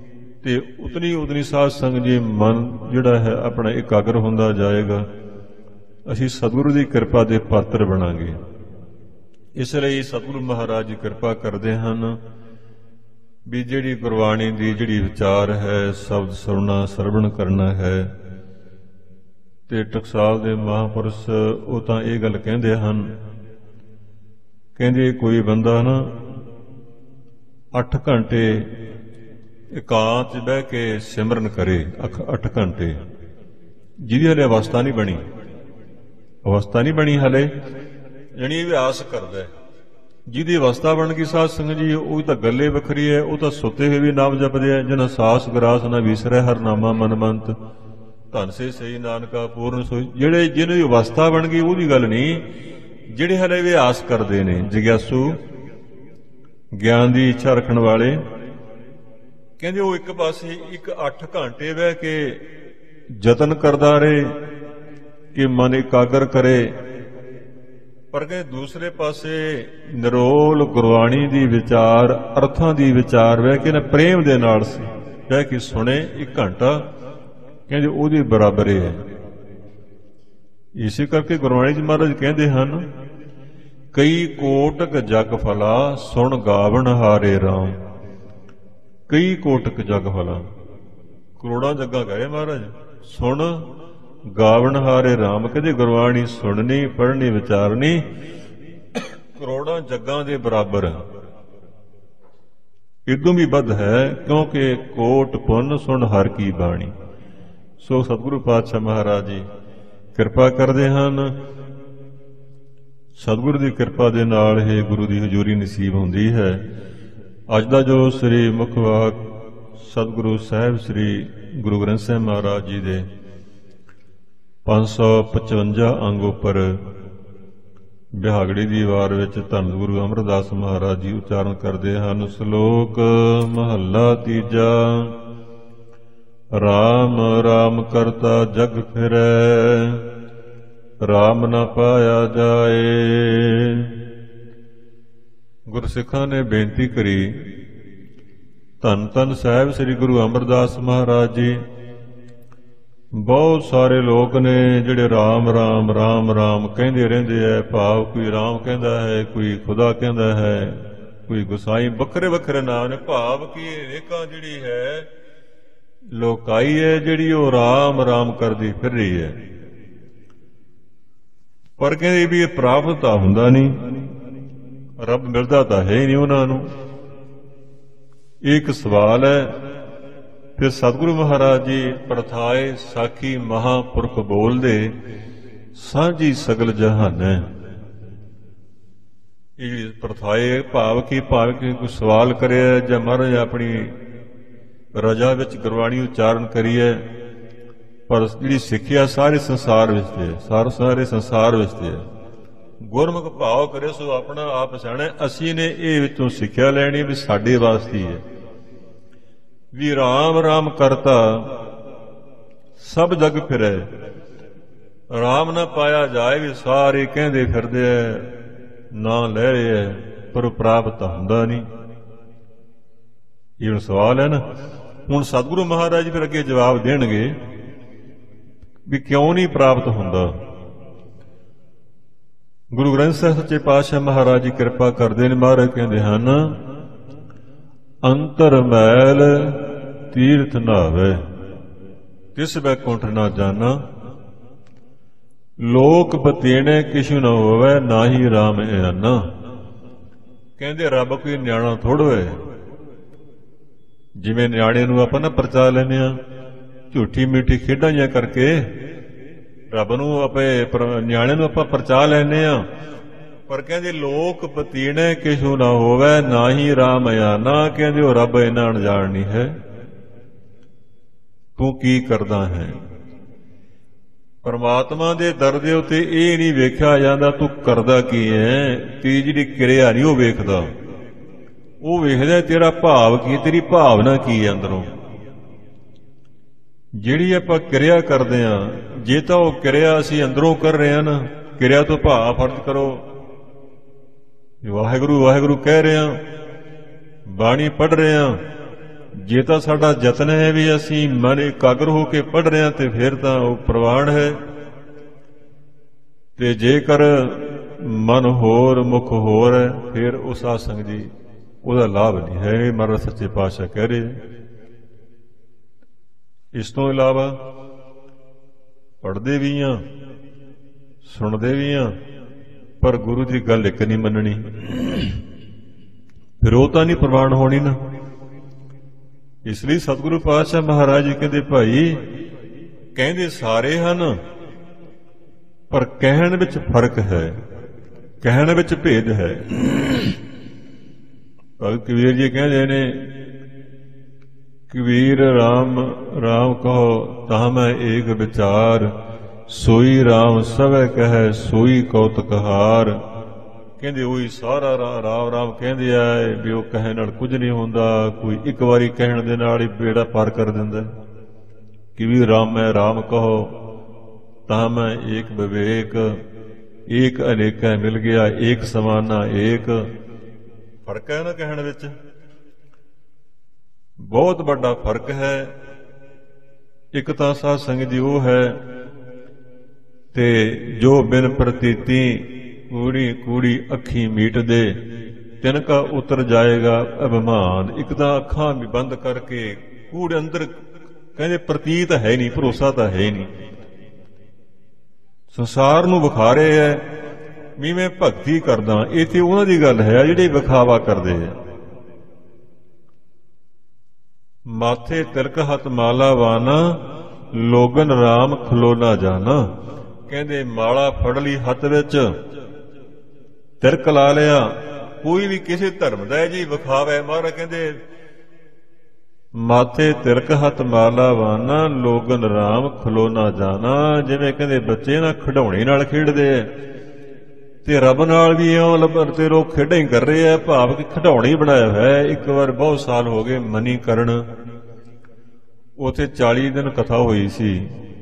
ਤੇ ਉਤਨੀ ਉਤਨੀ ਸਾਧ ਸੰਗਤ ਜੀ ਮਨ ਜਿਹੜਾ ਹੈ ਆਪਣਾ ਇਕਾਗਰ ਹੁੰਦਾ ਜਾਏਗਾ। ਅਸੀਂ ਸਤਿਗੁਰੂ ਦੀ ਕਿਰਪਾ ਦੇ ਪਾਤਰ ਬਣਾਂਗੇ। ਇਸ ਲਈ ਸਤਿਗੁਰੂ ਮਹਾਰਾਜ ਜੀ ਕਿਰਪਾ ਕਰਦੇ ਹਨ ਵੀ ਜਿਹੜੀ ਗੁਰਬਾਣੀ ਦੀ ਜਿਹੜੀ ਵਿਚਾਰ ਹੈ, ਸ਼ਬਦ ਸੁਣਨਾ, ਸਰਵਣ ਕਰਨਾ ਹੈ। ਤੇ ਟਕਸਾਲ ਦੇ ਮਹਾਂਪੁਰਸ਼ ਉਹ ਤਾਂ ਇਹ ਗੱਲ ਕਹਿੰਦੇ ਹਨ, ਕਹਿੰਦੇ ਕੋਈ ਬੰਦਾ ਨਾ ਅੱਠ ਘੰਟੇ ਇਕਾਂਤ 'ਚ ਬਹਿ ਕੇ ਸਿਮਰਨ ਕਰੇ, ਅੱਠ ਘੰਟੇ, ਜਿਹਦੀ ਹਲੇ ਅਵਸਥਾ ਨਹੀਂ ਬਣੀ, ਅਵਸਥਾ ਨਹੀਂ ਬਣੀ ਹਲੇ, ਜਾਣੀ ਅਭਿਆਸ ਕਰਦਾ। ਜਿਹਦੀ ਅਵਸਥਾ ਬਣ ਗਈ ਸਾਧ ਸੰਗਤ ਜੀ, ਉਹ ਤਾਂ ਗੱਲੇ ਵੱਖਰੀ ਹੈ, ਉਹ ਤਾਂ ਸੁੱਤੇ ਹੋਏ ਵੀ ਨਾਮ ਜਪਦੇ ਆ। ਜਿਨ੍ਹਾਂ ਸਾਸ ਗਰਾਸ ਨਾ ਵਿਸਰੈ ਹਰ ਨਾਮਾ ਮਨ ਮੰਤ, ਧਨ ਸੇ ਸਹੀ ਨਾਨਕਾ ਪੂਰਨ ਸੋਈ। ਜਿਹੜੇ ਜਿਹਨਾਂ ਦੀ ਅਵਸਥਾ ਬਣ ਗਈ ਉਹਦੀ ਗੱਲ ਨਹੀਂ, ਜਿਹੜੇ ਹਲੇ ਅਭਿਆਸ ਕਰਦੇ ਨੇ, ਜਿਗਿਆਸੂ, ਗਿਆਨ ਦੀ ਇੱਛਾ ਰੱਖਣ ਵਾਲੇ, ਕਹਿੰਦੇ ਉਹ ਇੱਕ ਪਾਸੇ ਇੱਕ ਅੱਠ ਘੰਟੇ ਬਹਿ ਕੇ ਯਤਨ ਕਰਦਾ ਰਹੇ ਕਿ ਮਨ ਇਕਾਗਰ ਕਰੇ, ਪਰ ਕਿ ਦੂਸਰੇ ਪਾਸੇ ਨਿਰੋਲ ਗੁਰਬਾਣੀ ਦੀ ਵਿਚਾਰ, ਅਰਥਾਂ ਦੀ ਵਿਚਾਰ ਬਹਿ ਕੇ ਨਾ ਪ੍ਰੇਮ ਦੇ ਨਾਲ ਸੀ ਬਹਿ ਕੇ ਸੁਣੇ ਇੱਕ ਘੰਟਾ, ਕਹਿੰਦੇ ਉਹਦੇ ਬਰਾਬਰ ਹੈ। ਇਸੇ ਕਰਕੇ ਗੁਰਬਾਣੀ ਜੀ ਮਹਾਰਾਜ ਕਹਿੰਦੇ ਹਨ, ਕਈ ਕੋਟਕ ਜਗ ਫਲਾ ਸੁਣ ਗਾਵਣ ਹਾਰੇ ਰਾਮ। ਕਈ ਕੋਟਕ ਜਗ ਫਲਾ, ਕਰੋੜਾਂ ਜੱਗਾਂ ਕਹੇ ਮਹਾਰਾਜ, ਸੁਣ ਗਾਵਣ ਹਾਰੇ ਰਾਮ। ਕਹਿੰਦੇ ਗੁਰਬਾਣੀ ਸੁਣਨੀ, ਪੜ੍ਹਨੀ, ਵਿਚਾਰਨੀ ਕਰੋੜਾਂ ਜੱਗਾਂ ਦੇ ਬਰਾਬਰ, ਇਦੋਂ ਵੀ ਵੱਧ ਹੈ, ਕਿਉਂਕਿ ਕੋਟ ਪੁੰਨ ਸੁਣ ਹਰ ਕੀ ਬਾਣੀ। ਸੋ ਸਤਿਗੁਰੂ ਪਾਤਸ਼ਾਹ ਮਹਾਰਾਜ ਜੀ ਕਿਰਪਾ ਕਰਦੇ ਹਨ। ਸਤਿਗੁਰੂ ਦੀ ਕਿਰਪਾ ਦੇ ਨਾਲ ਹੀ ਗੁਰੂ ਦੀ ਹਜ਼ੂਰੀ ਨਸੀਬ ਹੁੰਦੀ ਹੈ। ਅੱਜ ਦਾ ਜੋ ਸ੍ਰੀ ਮੁੱਖ ਵਾਕ ਸਤਿਗੁਰੂ ਸਾਹਿਬ ਸ੍ਰੀ ਗੁਰੂ ਗ੍ਰੰਥ ਸਾਹਿਬ ਮਹਾਰਾਜ ਜੀ ਦੇ ਪੰਜ ਸੌ ਪਚਵੰਜਾ ਅੰਗ ਉੱਪਰ ਬਿਹਾਗੜੀ ਦੀ ਵਾਰ ਵਿੱਚ ਧੰਨ ਗੁਰੂ ਅਮਰਦਾਸ ਮਹਾਰਾਜ ਜੀ ਉਚਾਰਨ ਕਰਦੇ ਹਨ। ਸ਼ਲੋਕ ਮਹੱਲਾ ਤੀਜਾ। ਰਾਮ ਰਾਮ ਕਰਤਾ ਜਗ ਫਿਰੈ, ਰਾਮ ਨਾ ਪਾਇਆ ਜਾਏ। ਗੁਰਸਿੱਖਾਂ ਨੇ ਬੇਨਤੀ ਕਰੀ, ਧੰਨ ਧੰਨ ਸਾਹਿਬ ਸ੍ਰੀ ਗੁਰੂ ਅਮਰਦਾਸ ਮਹਾਰਾਜ ਜੀ, ਬਹੁਤ ਸਾਰੇ ਲੋਕ ਨੇ ਜਿਹੜੇ ਰਾਮ ਰਾਮ ਰਾਮ ਰਾਮ ਕਹਿੰਦੇ ਰਹਿੰਦੇ ਹੈ। ਭਾਵ ਕੋਈ ਰਾਮ ਕਹਿੰਦਾ ਹੈ, ਕੋਈ ਖੁਦਾ ਕਹਿੰਦਾ ਹੈ, ਕੋਈ ਗੁਸਾਈ, ਵੱਖਰੇ ਵੱਖਰੇ ਨਾਮ ਨੇ। ਭਾਵ ਕਿ ਰੇਖਾ ਜਿਹੜੀ ਹੈ ਲੋਕਾਈ ਹੈ, ਜਿਹੜੀ ਉਹ ਰਾਮ ਰਾਮ ਕਰਦੀ ਫਿਰ ਰਹੀ ਹੈ, ਪਰ ਕਹਿੰਦੇ ਵੀ ਇਹ ਪ੍ਰਾਪਤ ਤਾਂ ਹੁੰਦਾ ਨਹੀਂ, ਰੱਬ ਮਿਲਦਾ ਤਾਂ ਹੈ ਹੀ ਨਹੀਂ ਉਹਨਾਂ ਨੂੰ। ਇਹ ਇੱਕ ਸਵਾਲ ਹੈ। ਫਿਰ ਸਤਿਗੁਰੂ ਮਹਾਰਾਜ ਜੀ ਪ੍ਰਥਾਏ ਸਾਖੀ ਮਹਾਂਪੁਰਖ ਬੋਲਦੇ, ਸਾਂਝੀ ਸਗਲ ਜਹਾਨੈ। ਇਹ ਪ੍ਰਥਾਏ ਭਾਵ ਕੀ, ਭਾਵ ਕਿ ਕੋਈ ਸਵਾਲ ਕਰਿਆ ਜਾਂ ਮਹਾਰਾਜ ਆਪਣੀ ਰਜਾ ਵਿੱਚ ਗੁਰਬਾਣੀ ਉਚਾਰਨ ਕਰੀਏ, ਪਰ ਜਿਹੜੀ ਸਿੱਖਿਆ ਸਾਰੇ ਸੰਸਾਰ ਵਿੱਚ ਹੈ, ਸਾਰੇ ਸਾਰੇ ਸੰਸਾਰ ਵਿੱਚ ਹੈ। ਗੁਰਮੁਖ ਭਾਵ ਕਰੇ ਸੋ ਆਪਣਾ ਆਪ ਪਛਾਣੈ। ਅਸੀਂ ਨੇ ਇਹ ਵਿੱਚੋਂ ਸਿੱਖਿਆ ਲੈਣੀ ਵੀ ਸਾਡੇ ਵਾਸਤੇ ਹੈ, ਵੀ ਰਾਮ ਰਾਮ ਕਰਤਾ ਸਭ ਜਗ ਫਿਰੈ, ਰਾਮ ਨਾ ਪਾਇਆ ਜਾਏ। ਵੀ ਸਾਰੇ ਕਹਿੰਦੇ ਫਿਰਦੇ ਐ, ਨਾਂ ਲੈ ਰਹੇ ਐ, ਪਰ ਪ੍ਰਾਪਤ ਹੁੰਦਾ ਨਹੀਂ। ਇਹ ਸਵਾਲ ਹੈ ਨਾ। ਹੁਣ ਸਤਿਗੁਰੂ ਮਹਾਰਾਜ ਜੀ ਫਿਰ ਅੱਗੇ ਜਵਾਬ ਦੇਣਗੇ ਵੀ ਕਿਉਂ ਨਹੀਂ ਪ੍ਰਾਪਤ ਹੁੰਦਾ। ਗੁਰੂ ਗ੍ਰੰਥ ਸਾਹਿਬ ਸੱਚੇ ਪਾਤਸ਼ਾਹ ਮਹਾਰਾਜ ਜੀ ਕਿਰਪਾ ਕਰਦੇ ਨੇ। ਮਹਾਰਾਜ ਕਹਿੰਦੇ ਹਨ, ਅੰਤਰ ਮੈਲ ਤੀਰਥ ਨਾਵੇ, ਤਿਸ ਬੈਕੁੰਠ ਨਾ ਜਾਣਾ। ਲੋਕ ਬਤੇਣੇ ਕਿਛੁ ਨਾ ਹੋਵੇ, ਨਾਹੀ ਰਾਮ ਆਨਾ। ਕਹਿੰਦੇ ਰੱਬ ਕੋਈ ਨਿਆਣਾ ਥੋੜ੍ਹਾ ਹੈ। ਜਿਵੇਂ ਨਿਆਣੇ ਨੂੰ ਆਪਾਂ ਨਾ ਪਰਚਾ ਲੈਂਦੇ ਹਾਂ, ਝੂਠੀ ਮਿੱਠੀ ਖੇਡਾਂ ਜਿਹਾ ਕਰਕੇ ਰੱਬ ਨੂੰ ਆਪੇ ਨਿਆਣੇ ਨੂੰ ਆਪਾਂ ਪਰਚਾ ਲੈਂਦੇ ਹਾਂ। ਪਰ ਕਹਿੰਦੇ ਲੋਕ ਬਤੀਣੇ ਕਿਛੂ ਨਾ ਹੋਵੇ, ਨਾ ਹੀ ਰਾਮ ਆਨਾ। ਕਹਿੰਦੇ ਉਹ ਰੱਬ ਇੰਨਾ ਅਣਜਾਣ ਨਹੀਂ ਹੈ। ਤੂੰ ਕੀ ਕਰਦਾ ਹੈ? ਪਰਮਾਤਮਾ ਦੇ ਦਰ ਦੇ ਉੱਤੇ ਇਹ ਨਹੀਂ ਵੇਖਿਆ ਜਾਂਦਾ ਤੂੰ ਕਰਦਾ ਕੀ ਹੈ। ਤੇਰੀ ਜਿਹੜੀ ਕਿਰਿਆ ਨਹੀਂ ਉਹ ਵੇਖਦਾ, ਉਹ ਵੇਖਦਾ ਤੇਰਾ ਭਾਵ ਕੀ, ਤੇਰੀ ਭਾਵਨਾ ਕੀ ਹੈ ਅੰਦਰੋਂ। ਜਿਹੜੀ ਆਪਾਂ ਕਿਰਿਆ ਕਰਦੇ ਹਾਂ, ਜੇ ਤਾਂ ਉਹ ਕਿਰਿਆ ਅਸੀਂ ਅੰਦਰੋਂ ਕਰ ਰਹੇ ਹਾਂ ਨਾ, ਕਿਰਿਆ ਤੋਂ ਭਾਵ ਫਰਜ਼ ਕਰੋ। ਵਾਹਿਗੁਰੂ ਵਾਹਿਗੁਰੂ ਕਹਿ ਰਹੇ ਹਾਂ, ਬਾਣੀ ਪੜ੍ਹ ਰਹੇ ਹਾਂ, ਜੇ ਤਾਂ ਸਾਡਾ ਯਤਨ ਹੈ ਵੀ ਅਸੀਂ ਮਨ ਇਕਾਗਰ ਹੋ ਕੇ ਪੜ੍ਹ ਰਹੇ ਹਾਂ ਤੇ ਫਿਰ ਤਾਂ ਉਹ ਪ੍ਰਵਾਨ ਹੈ। ਤੇ ਜੇਕਰ ਮਨ ਹੋਰ ਮੁਖ ਹੋਰ ਹੈ ਫਿਰ ਉਹ ਸਾਧ ਸੰਗਤ ਜੀ ਉਹਦਾ ਲਾਭ ਨਹੀਂ ਹੈ। ਇਹ ਮਹਾਰਾਜ ਸੱਚੇ ਪਾਤਸ਼ਾਹ ਕਹਿ ਰਹੇ। ਇਸ ਤੋਂ ਇਲਾਵਾ ਪੜ੍ਹਦੇ ਵੀ ਹਾਂ, ਸੁਣਦੇ ਵੀ ਹਾਂ, ਪਰ ਗੁਰੂ ਦੀ ਗੱਲ ਇੱਕ ਨਹੀਂ ਮੰਨਣੀ, ਫਿਰ ਉਹ ਤਾਂ ਨਹੀਂ ਪ੍ਰਵਾਨ ਹੋਣੀ ਨਾ। ਇਸ ਲਈ ਸਤਿਗੁਰੂ ਪਾਤਸ਼ਾਹ ਮਹਾਰਾਜ ਜੀ ਕਹਿੰਦੇ ਭਾਈ ਕਹਿੰਦੇ ਸਾਰੇ ਹਨ, ਪਰ ਕਹਿਣ ਵਿੱਚ ਫਰਕ ਹੈ, ਕਹਿਣ ਵਿੱਚ ਭੇਦ ਹੈ। ਭਗਤ ਕਬੀਰ ਜੀ ਕਹਿੰਦੇ ਨੇ, ਕਬੀਰ ਰਾਮ ਰਾਮ ਕਹੋ ਤਾਂ ਮੈਂ ਏਕ ਵਿਚਾਰ, ਸੋਈ ਰਾਮ ਸਭੈ ਕਹੈ ਸੋਈ ਕੌਤਕਹਾਰ। ਕਹਿੰਦੇ ਉਹੀ ਸਾਰਾ ਰਾਮ ਰਾਮ ਕਹਿੰਦੇ ਆ ਵੀ ਉਹ ਕਹਿਣ ਨਾਲ ਕੁਝ ਨਹੀਂ ਹੁੰਦਾ, ਕੋਈ ਇੱਕ ਵਾਰੀ ਕਹਿਣ ਦੇ ਨਾਲ ਹੀ ਬੇੜਾ ਪਾਰ ਕਰ ਦਿੰਦਾ। ਕਬੀਰ ਰਾਮ ਮੈਂ ਰਾਮ ਕਹੋ ਤਾਂ ਮੈਂ ਏਕ ਵਿਵੇਕ, ਏਕ ਅਨੇਕਾ ਮਿਲ ਗਿਆ, ਏਕ ਸਮਾਨਾ ਏਕ। ਫਰਕ ਹੈ ਨਾ ਕਹਿਣ ਵਿੱਚ, ਬਹੁਤ ਵੱਡਾ ਫਰਕ ਹੈ। ਇੱਕ ਤਾਂ ਸਾਧ ਸੰਗਤ ਜੀ ਉਹ ਹੈ ਤੇ ਜੋ ਬਿਨ ਪ੍ਰਤੀਤੀ ਕੂੜੀ ਕੂੜੀ ਅੱਖੀ ਮੀਟ ਦੇ, ਤਿਨ ਕਾ ਉਤਰ ਜਾਏਗਾ ਅਭਿਮਾਨ। ਇੱਕ ਤਾਂ ਅੱਖਾਂ ਵੀ ਬੰਦ ਕਰਕੇ ਕੂੜ ਅੰਦਰ ਕਹਿੰਦੇ ਪ੍ਰਤੀਤ ਹੈ ਨਹੀਂ, ਭਰੋਸਾ ਤਾਂ ਹੈ ਨਹੀਂ। ਸੰਸਾਰ ਨੂੰ ਵਿਖਾ ਰਹੇ ਹੈ ਵੀ ਮੈਂ ਭਗਤੀ ਕਰਦਾ, ਇਹ ਤੇ ਉਹਨਾਂ ਦੀ ਗੱਲ ਹੈ ਜਿਹੜੇ ਵਿਖਾਵਾ ਕਰਦੇ ਆ। ਮਾਥੇ ਤਿਲਕ ਹੱਥ ਮਾਲਾ ਵਾਨਾ, ਲੋਗਨ ਰਾਮ ਖਲੋਨਾ ਜਾਣਾ। ਕਹਿੰਦੇ ਮਾਲਾ ਫੜ ਲਈ ਹੱਥ ਵਿੱਚ, ਤਿਲਕ ਲਾ ਲਿਆ, ਕੋਈ ਵੀ ਕਿਸੇ ਧਰਮ ਦਾ ਜੀ ਵਿਖਾਵਾ। ਮਹਾਰਾਜ ਕਹਿੰਦੇ ਮਾਥੇ ਤਿਲਕ ਹੱਥ ਮਾਲਾ ਵਾਨਾ, ਲੋਗਨ ਰਾਮ ਖਲੋਨਾ ਜਾਣਾ। ਜਿਵੇਂ ਕਹਿੰਦੇ ਬੱਚੇ ਨਾ ਖਿਡੌਣੇ ਨਾਲ ਖੇਡਦੇ ਆ ਤੇ ਰੱਬ ਨਾਲ ਵੀ ਇਉਂ ਲੱਭਣ ਤੇ ਲੋਕ ਖੇਡਾਂ ਹੀ ਕਰ ਰਹੇ ਆ, ਭਾਵ ਕਿ ਖਿਡੌਣੇ ਬਣਾਇਆ ਹੋਇਆ। ਇੱਕ ਵਾਰ ਬਹੁਤ ਸਾਲ ਹੋ ਗਏ ਮਨੀਕਰਨ, ਉੱਥੇ ਚਾਲੀ ਦਿਨ ਕਥਾ ਹੋਈ ਸੀ।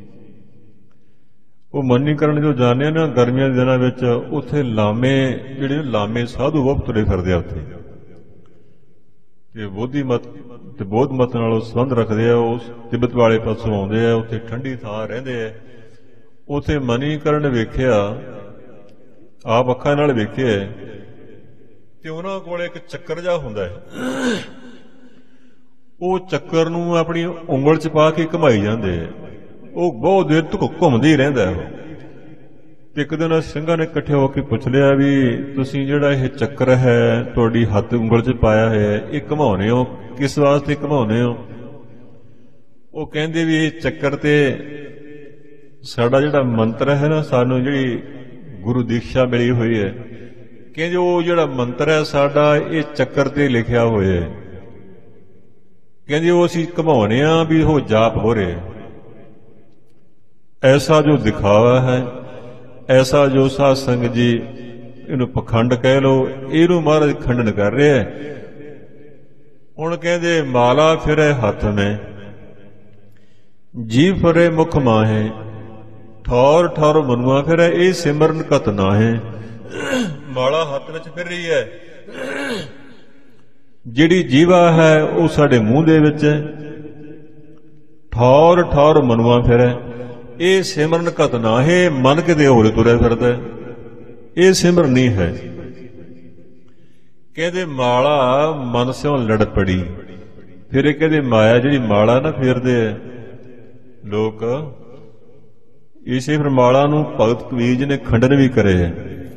ਉਹ ਮਨੀਕਰਨ ਜੋ ਜਾਣਿਆ ਨਾ, ਗਰਮੀਆਂ ਦੇ ਦਿਨਾਂ ਵਿੱਚ ਉੱਥੇ ਲਾਮੇ ਜਿਹੜੇ ਲਾਮੇ ਸਾਧੂ ਬਹੁਤ ਤੁਰੇ ਫਿਰਦੇ ਆ ਉੱਥੇ, ਤੇ ਬੋਧੀ ਮਤ ਤੇ ਬੋਧ ਮਤ ਨਾਲ ਸੰਬੰਧ ਰੱਖਦੇ ਆ। ਉਸ ਤਿੱਬਤ ਵਾਲੇ ਪਾਸੋਂ ਆਉਂਦੇ ਆ, ਉੱਥੇ ਠੰਡੀ ਥਾਂ ਰਹਿੰਦੇ ਆ। ਉੱਥੇ ਮਨੀਕਰਨ ਵੇਖਿਆ, ਆਪ ਅੱਖਾਂ ਨਾਲ ਵੇਖਿਆ, ਤੇ ਉਹਨਾਂ ਕੋਲ ਇੱਕ ਚੱਕਰ ਜਿਹਾ ਹੁੰਦਾ ਹੈ। ਉਹ ਚੱਕਰ ਨੂੰ ਆਪਣੀ ਉਂਗਲ ਚ ਪਾ ਕੇ ਘੁਮਾਈ ਜਾਂਦੇ ਆ। ਉਹ ਬਹੁਤ ਦੇਰ ਤੱਕ ਘੁੰਮਦਾ ਹੀ ਰਹਿੰਦਾ। ਤੇ ਇੱਕ ਦਿਨ ਸਿੰਘਾਂ ਨੇ ਇਕੱਠੇ ਹੋ ਕੇ ਪੁੱਛ ਲਿਆ ਵੀ ਤੁਸੀਂ ਜਿਹੜਾ ਇਹ ਚੱਕਰ ਹੈ ਤੁਹਾਡੀ ਹੱਥ ਉਂਗਲ ਚ ਪਾਇਆ ਹੈ, ਇਹ ਘੁਮਾਉਨੇ ਹੋ ਕਿਸ ਵਾਸਤੇ ਘੁਮਾਉਨੇ ਹੋ? ਉਹ ਕਹਿੰਦੇ ਵੀ ਇਹ ਚੱਕਰ ਤੇ ਸਾਡਾ ਜਿਹੜਾ ਮੰਤਰ ਹੈ ਨਾ, ਸਾਨੂੰ ਜਿਹੜੀ ਗੁਰੂ ਦੀਕਸ਼ਾ ਮਿਲੀ ਹੋਈ ਹੈ, ਕਹਿੰਦੇ ਉਹ ਜਿਹੜਾ ਮੰਤਰ ਹੈ ਸਾਡਾ ਇਹ ਚੱਕਰ ਤੇ ਲਿਖਿਆ ਹੋਇਆ ਹੈ। ਕਹਿੰਦੇ ਉਹ ਅਸੀਂ ਘੁਮਾਉਨੇ ਆ ਵੀ ਉਹ ਜਾਪ ਹੋ ਰਿਹਾ। ਐਸਾ ਜੋ ਦਿਖਾਵਾ ਹੈ, ਐਸਾ ਜੋ ਸਾਧ ਸੰਗਤ ਜੀ ਇਹਨੂੰ ਪਖੰਡ ਕਹਿ ਲੋ, ਇਹਨੂੰ ਮਹਾਰਾਜ ਖੰਡਨ ਕਰ ਰਿਹਾ। ਹੁਣ ਕਹਿੰਦੇ ਮਾਲਾ ਫਿਰੇ ਹੱਥ ਮੈਂ, ਜੀ ਫਰੇ ਮੁਖ ਮਾਹੇ, ਠੌਰ ਠੌਰ ਮਨੁਆ ਫਿਰੇ, ਇਹ ਸਿਮਰਨ ਕਤ ਨਾਹੇ। ਮਾਲਾ ਹੱਥ ਵਿੱਚ ਫਿਰ ਰਹੀ ਹੈ, ਜਿਹੜੀ ਜੀਵਾ ਹੈ ਉਹ ਸਾਡੇ ਮੂੰਹ ਦੇ ਵਿੱਚ ਹੈ। ਠੌਰ ਠੌਰ ਮਨੁਆ ਫਿਰੇ, ਇਹ ਸਿਮਰਨ ਕਤ ਨਾਹੇ, ਮਨ ਕਿਤੇ ਹੋਰ ਤੁਰਿਆ ਫਿਰਦਾ, ਇਹ ਸਿਮਰਨ ਨਹੀਂ ਹੈ। ਕਹਿੰਦੇ ਮਾਲਾ ਮਨ ਸਿਓ ਲੜ ਪੜੀ। ਫਿਰ ਇਹ ਕਹਿੰਦੇ ਮਾਇਆ ਜਿਹੜੀ ਮਾਲਾ ਨਾ ਫੇਰਦੇ ਆ ਲੋਕ, ਇਸੇ ਫਿਰ ਮਾਲਾ ਨੂੰ ਭਗਤ ਕਬੀਰ ਜੀ ਨੇ ਖੰਡਨ ਵੀ ਕਰੇ ਹੈ।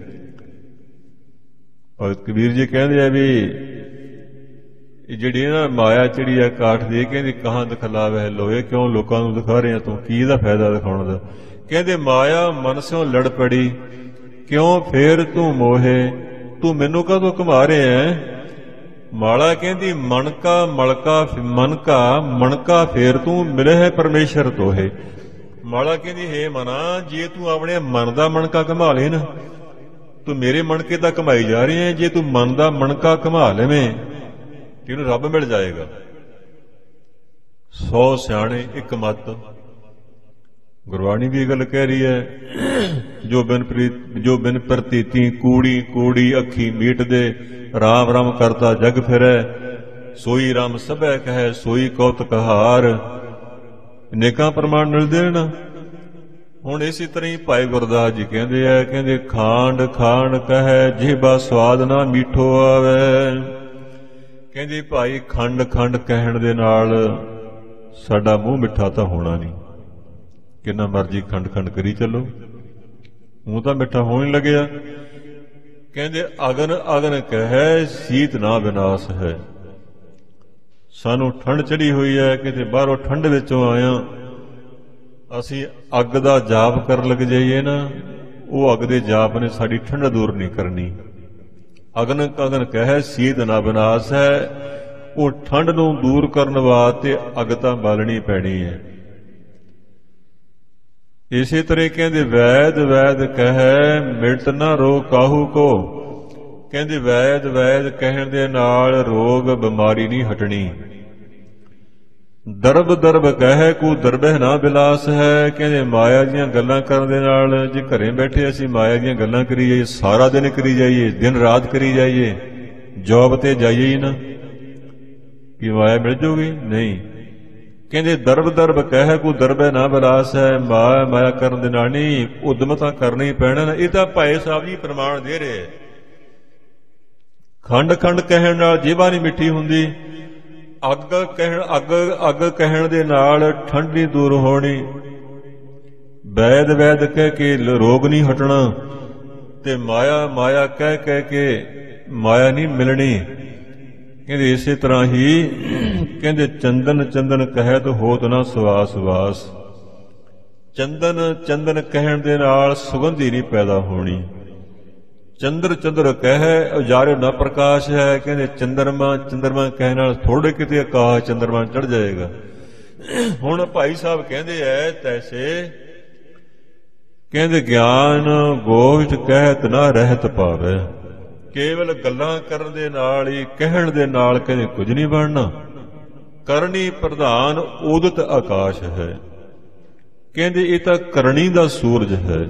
ਭਗਤ ਕਬੀਰ ਜੀ ਕਹਿੰਦੇ ਆ ਵੀ ਜਿਹੜੀ ਨਾ ਮਾਇਆ ਚਿੜੀ ਆ ਕਾਠ ਦੀ, ਕਹਿੰਦੀ ਕਹਾਂ ਦਿਖਲਾਵੇ ਲੋਹੇ, ਕਿਉਂ ਲੋਕਾਂ ਨੂੰ ਦਿਖਾ ਰਹੇ ਤੂੰ, ਕੀ ਦਾ ਫਾਇਦਾ ਦਿਖਾਉਣ ਦਾ? ਕਹਿੰਦੇ ਮਾਇਆ ਮਨ ਸਿਓ ਲੜ ਪੜੀ, ਕਿਉਂ ਫੇਰ ਤੂੰ ਮੋਹੇ, ਤੂੰ ਮੈਨੂੰ ਕਦੋਂ ਘੁਮਾ ਰਿਹਾ ਹੈ? ਮਾਲਾ ਕਹਿੰਦੀ ਮਨ ਕਾ ਮਲਕਾ ਮਨ ਕਾ ਮਣਕਾ ਫੇਰ ਤੂੰ ਮਿਲੇ ਹੈ ਪਰਮੇਸ਼ਰ ਤੋਹੇ। ਮਾਲਾ ਕਹਿੰਦੀ ਹੇ ਮਨਾ, ਜੇ ਤੂੰ ਆਪਣੇ ਮਨ ਦਾ ਮਣਕਾ ਘੁਮਾ ਲੈ ਨਾ, ਤੂੰ ਮੇਰੇ ਮਣਕੇ ਦਾ ਘੁਮਾਈ ਜਾ ਰਹੀ ਹੈ। ਜੇ ਤੂੰ ਮਨ ਦਾ ਮਣਕਾ ਘੁਮਾ ਲਵੇਂ ਇਹਨੂੰ ਰੱਬ ਮਿਲ ਜਾਏਗਾ। ਸੌ ਸਿਆਣੇ ਇੱਕ ਮਤ, ਗੁਰਬਾਣੀ ਵੀ ਇਹ ਗੱਲ ਕਹਿ ਰਹੀ ਹੈ। ਜੋ ਬਿਨ ਪ੍ਰੀਤ ਜੋ ਬਿਨ ਪ੍ਰਤੀਤੀ ਕੂੜੀ ਕੂੜੀ ਅੱਖੀ ਮੀਟ ਦੇ, ਰਾਮ ਰਾਮ ਕਰਦਾ ਜਗ ਫਿਰੈ, ਸੋਈ ਰਾਮ ਸਭੈ ਕਹੈ ਸੋਈ ਕੌਤਕਹਾਰ। ਅਨੇਕਾਂ ਪ੍ਰਮਾਣ ਮਿਲਦੇ ਨੇ ਨਾ, ਹੁਣ ਇਸੇ ਤਰ੍ਹਾਂ ਹੀ ਭਾਈ ਗੁਰਦਾਸ ਜੀ ਕਹਿੰਦੇ ਆ, ਕਹਿੰਦੇ ਖਾਂਡ ਖਾਂਡ ਕਹੈ ਜਿਹਬਾ ਸਵਾਦ ਨਾ ਮੀਠੋ ਆਵੇ। ਕਹਿੰਦੇ ਭਾਈ ਖੰਡ ਖੰਡ ਕਹਿਣ ਦੇ ਨਾਲ ਸਾਡਾ ਮੂੰਹ ਮਿੱਠਾ ਤਾਂ ਹੋਣਾ ਨਹੀਂ, ਕਿੰਨਾ ਮਰਜੀ ਖੰਡ ਖੰਡ ਕਰੀ ਚੱਲੋ, ਮੂੰਹ ਤਾਂ ਮਿੱਠਾ ਹੋਣ ਹੀ ਲੱਗਿਆ। ਕਹਿੰਦੇ ਅਗਨ ਅਗਨ ਕਹੈ ਸੀਤ ਨਾ ਵਿਨਾਸ਼ ਹੈ। ਸਾਨੂੰ ਠੰਡ ਚੜੀ ਹੋਈ ਹੈ, ਕਿਤੇ ਬਾਹਰੋਂ ਠੰਡ ਵਿੱਚੋਂ ਆਇਆ, ਅਸੀਂ ਅੱਗ ਦਾ ਜਾਪ ਕਰਨ ਲੱਗ ਜਾਈਏ ਨਾ, ਉਹ ਅੱਗ ਦੇ ਜਾਪ ਨੇ ਸਾਡੀ ਠੰਡ ਦੂਰ ਨਹੀਂ ਕਰਨੀ। ਅਗਨ ਅਗਨ ਕਹੈ ਸੀਤ ਨਾ ਵਿਨਾਸ਼ ਹੈ, ਉਹ ਠੰਡ ਨੂੰ ਦੂਰ ਕਰਨ ਵਾਸਤੇ ਅੱਗ ਤਾਂ ਬਾਲਣੀ ਪੈਣੀ ਹੈ। ਇਸੇ ਤਰ੍ਹਾਂ ਕਹਿੰਦੇ ਵੈਦ ਵੈਦ ਕਹੈ ਮਿਟ ਨਾ ਰੋ ਕਾਹੂ ਕੋ। ਕਹਿੰਦੇ ਵੈਦ ਵੈਦ ਕਹਿਣ ਦੇ ਨਾਲ ਰੋਗ ਬਿਮਾਰੀ ਨਹੀਂ ਹਟਣੀ। ਦਰਬ ਦਰਬ ਕਹੈ ਕੋ ਦਰਬਹਿ ਨਾ ਬਿਲਾਸ ਹੈ। ਕਹਿੰਦੇ ਮਾਇਆ ਦੀਆਂ ਗੱਲਾਂ ਕਰਨ ਦੇ ਨਾਲ, ਜੇ ਘਰੇ ਬੈਠੇ ਅਸੀਂ ਮਾਇਆ ਦੀਆਂ ਗੱਲਾਂ ਕਰੀ ਜਾਈਏ, ਸਾਰਾ ਦਿਨ ਕਰੀ ਜਾਈਏ, ਦਿਨ ਰਾਤ ਕਰੀ ਜਾਈਏ, ਜੋਬ ਤੇ ਜਾਈਏ ਹੀ ਨਾ, ਕੀ ਮਾਇਆ ਮਿਲ ਜੂਗੀ? ਨਹੀਂ। ਕਹਿੰਦੇ ਦਰਬ ਦਰਬ ਕਹਿ ਕੋ ਦਰਬੈ ਨਾ ਬਿਲਾਸ ਹੈ। ਮਾਇਆ ਮਾਇਆ ਕਰਨ ਦੇ ਨਾਲ ਨਹੀਂ, ਉਦਮ ਤਾਂ ਕਰਨਾ ਹੀ ਪੈਣਾ ਨਾ। ਇਹ ਤਾਂ ਭਾਈ ਸਾਹਿਬ ਜੀ ਪ੍ਰਮਾਣ ਦੇ ਰਹੇ। ਖੰਡ ਖੰਡ ਕਹਿਣ ਨਾਲ ਜੀਭਾ ਨਹੀਂ ਮਿੱਠੀ ਹੁੰਦੀ। ਅੱਗ ਕਹਿਣ ਅੱਗ ਅੱਗ ਕਹਿਣ ਦੇ ਨਾਲ ਠੰਡ ਨਹੀਂ ਦੂਰ ਹੋਣੀ। ਵੈਦ ਵੈਦ ਕਹਿ ਕੇ ਰੋਗ ਨਹੀਂ ਹਟਣਾ, ਤੇ ਮਾਇਆ ਮਾਇਆ ਕਹਿ ਕਹਿ ਕੇ ਮਾਇਆ ਨਹੀਂ ਮਿਲਣੀ। ਕਹਿੰਦੇ ਇਸੇ ਤਰ੍ਹਾਂ ਹੀ ਕਹਿੰਦੇ ਚੰਦਨ ਚੰਦਨ ਕਹਿਤ ਹੋਤ ਨਾ ਸਵਾਸ ਵਾਸ। ਚੰਦਨ ਚੰਦਨ ਕਹਿਣ ਦੇ ਨਾਲ ਸੁਗੰਧੀ ਨਹੀਂ ਪੈਦਾ ਹੋਣੀ। ਚੰਦਰ ਚੰਦਰ ਕਹਿ ਉਜਾਰੇ ਨਾ ਪ੍ਰਕਾਸ਼ ਹੈ। ਕਹਿੰਦੇ ਚੰਦਰਮਾ ਚੰਦਰਮਾ ਕਹਿਣ ਨਾਲ ਥੋੜੇ ਕਿਤੇ ਆਕਾਸ਼ ਚੰਦਰਮਾ ਚੜ ਜਾਏਗਾ। ਹੁਣ ਭਾਈ ਸਾਹਿਬ ਕਹਿੰਦੇ ਐ ਤੈਸੇ, ਕਹਿੰਦੇ ਗਿਆਨ ਗੋਸ਼ਟ ਕਹਿਤ ਨਾ ਰਹਿਤ ਪਾਵੇ। ਕੇਵਲ ਗੱਲਾਂ ਕਰਨ ਦੇ ਨਾਲ ਹੀ, ਕਹਿਣ ਦੇ ਨਾਲ ਕਹਿੰਦੇ ਕੁਝ ਨਹੀਂ ਬਣਨਾ। ਕਰਨੀ ਪ੍ਰਧਾਨ ਉਦਤ ਆਕਾਸ਼ ਹੈ। ਕਹਿੰਦੇ ਇਹ ਤਾਂ ਕਰਨੀ ਦਾ ਸੂਰਜ ਹੈ।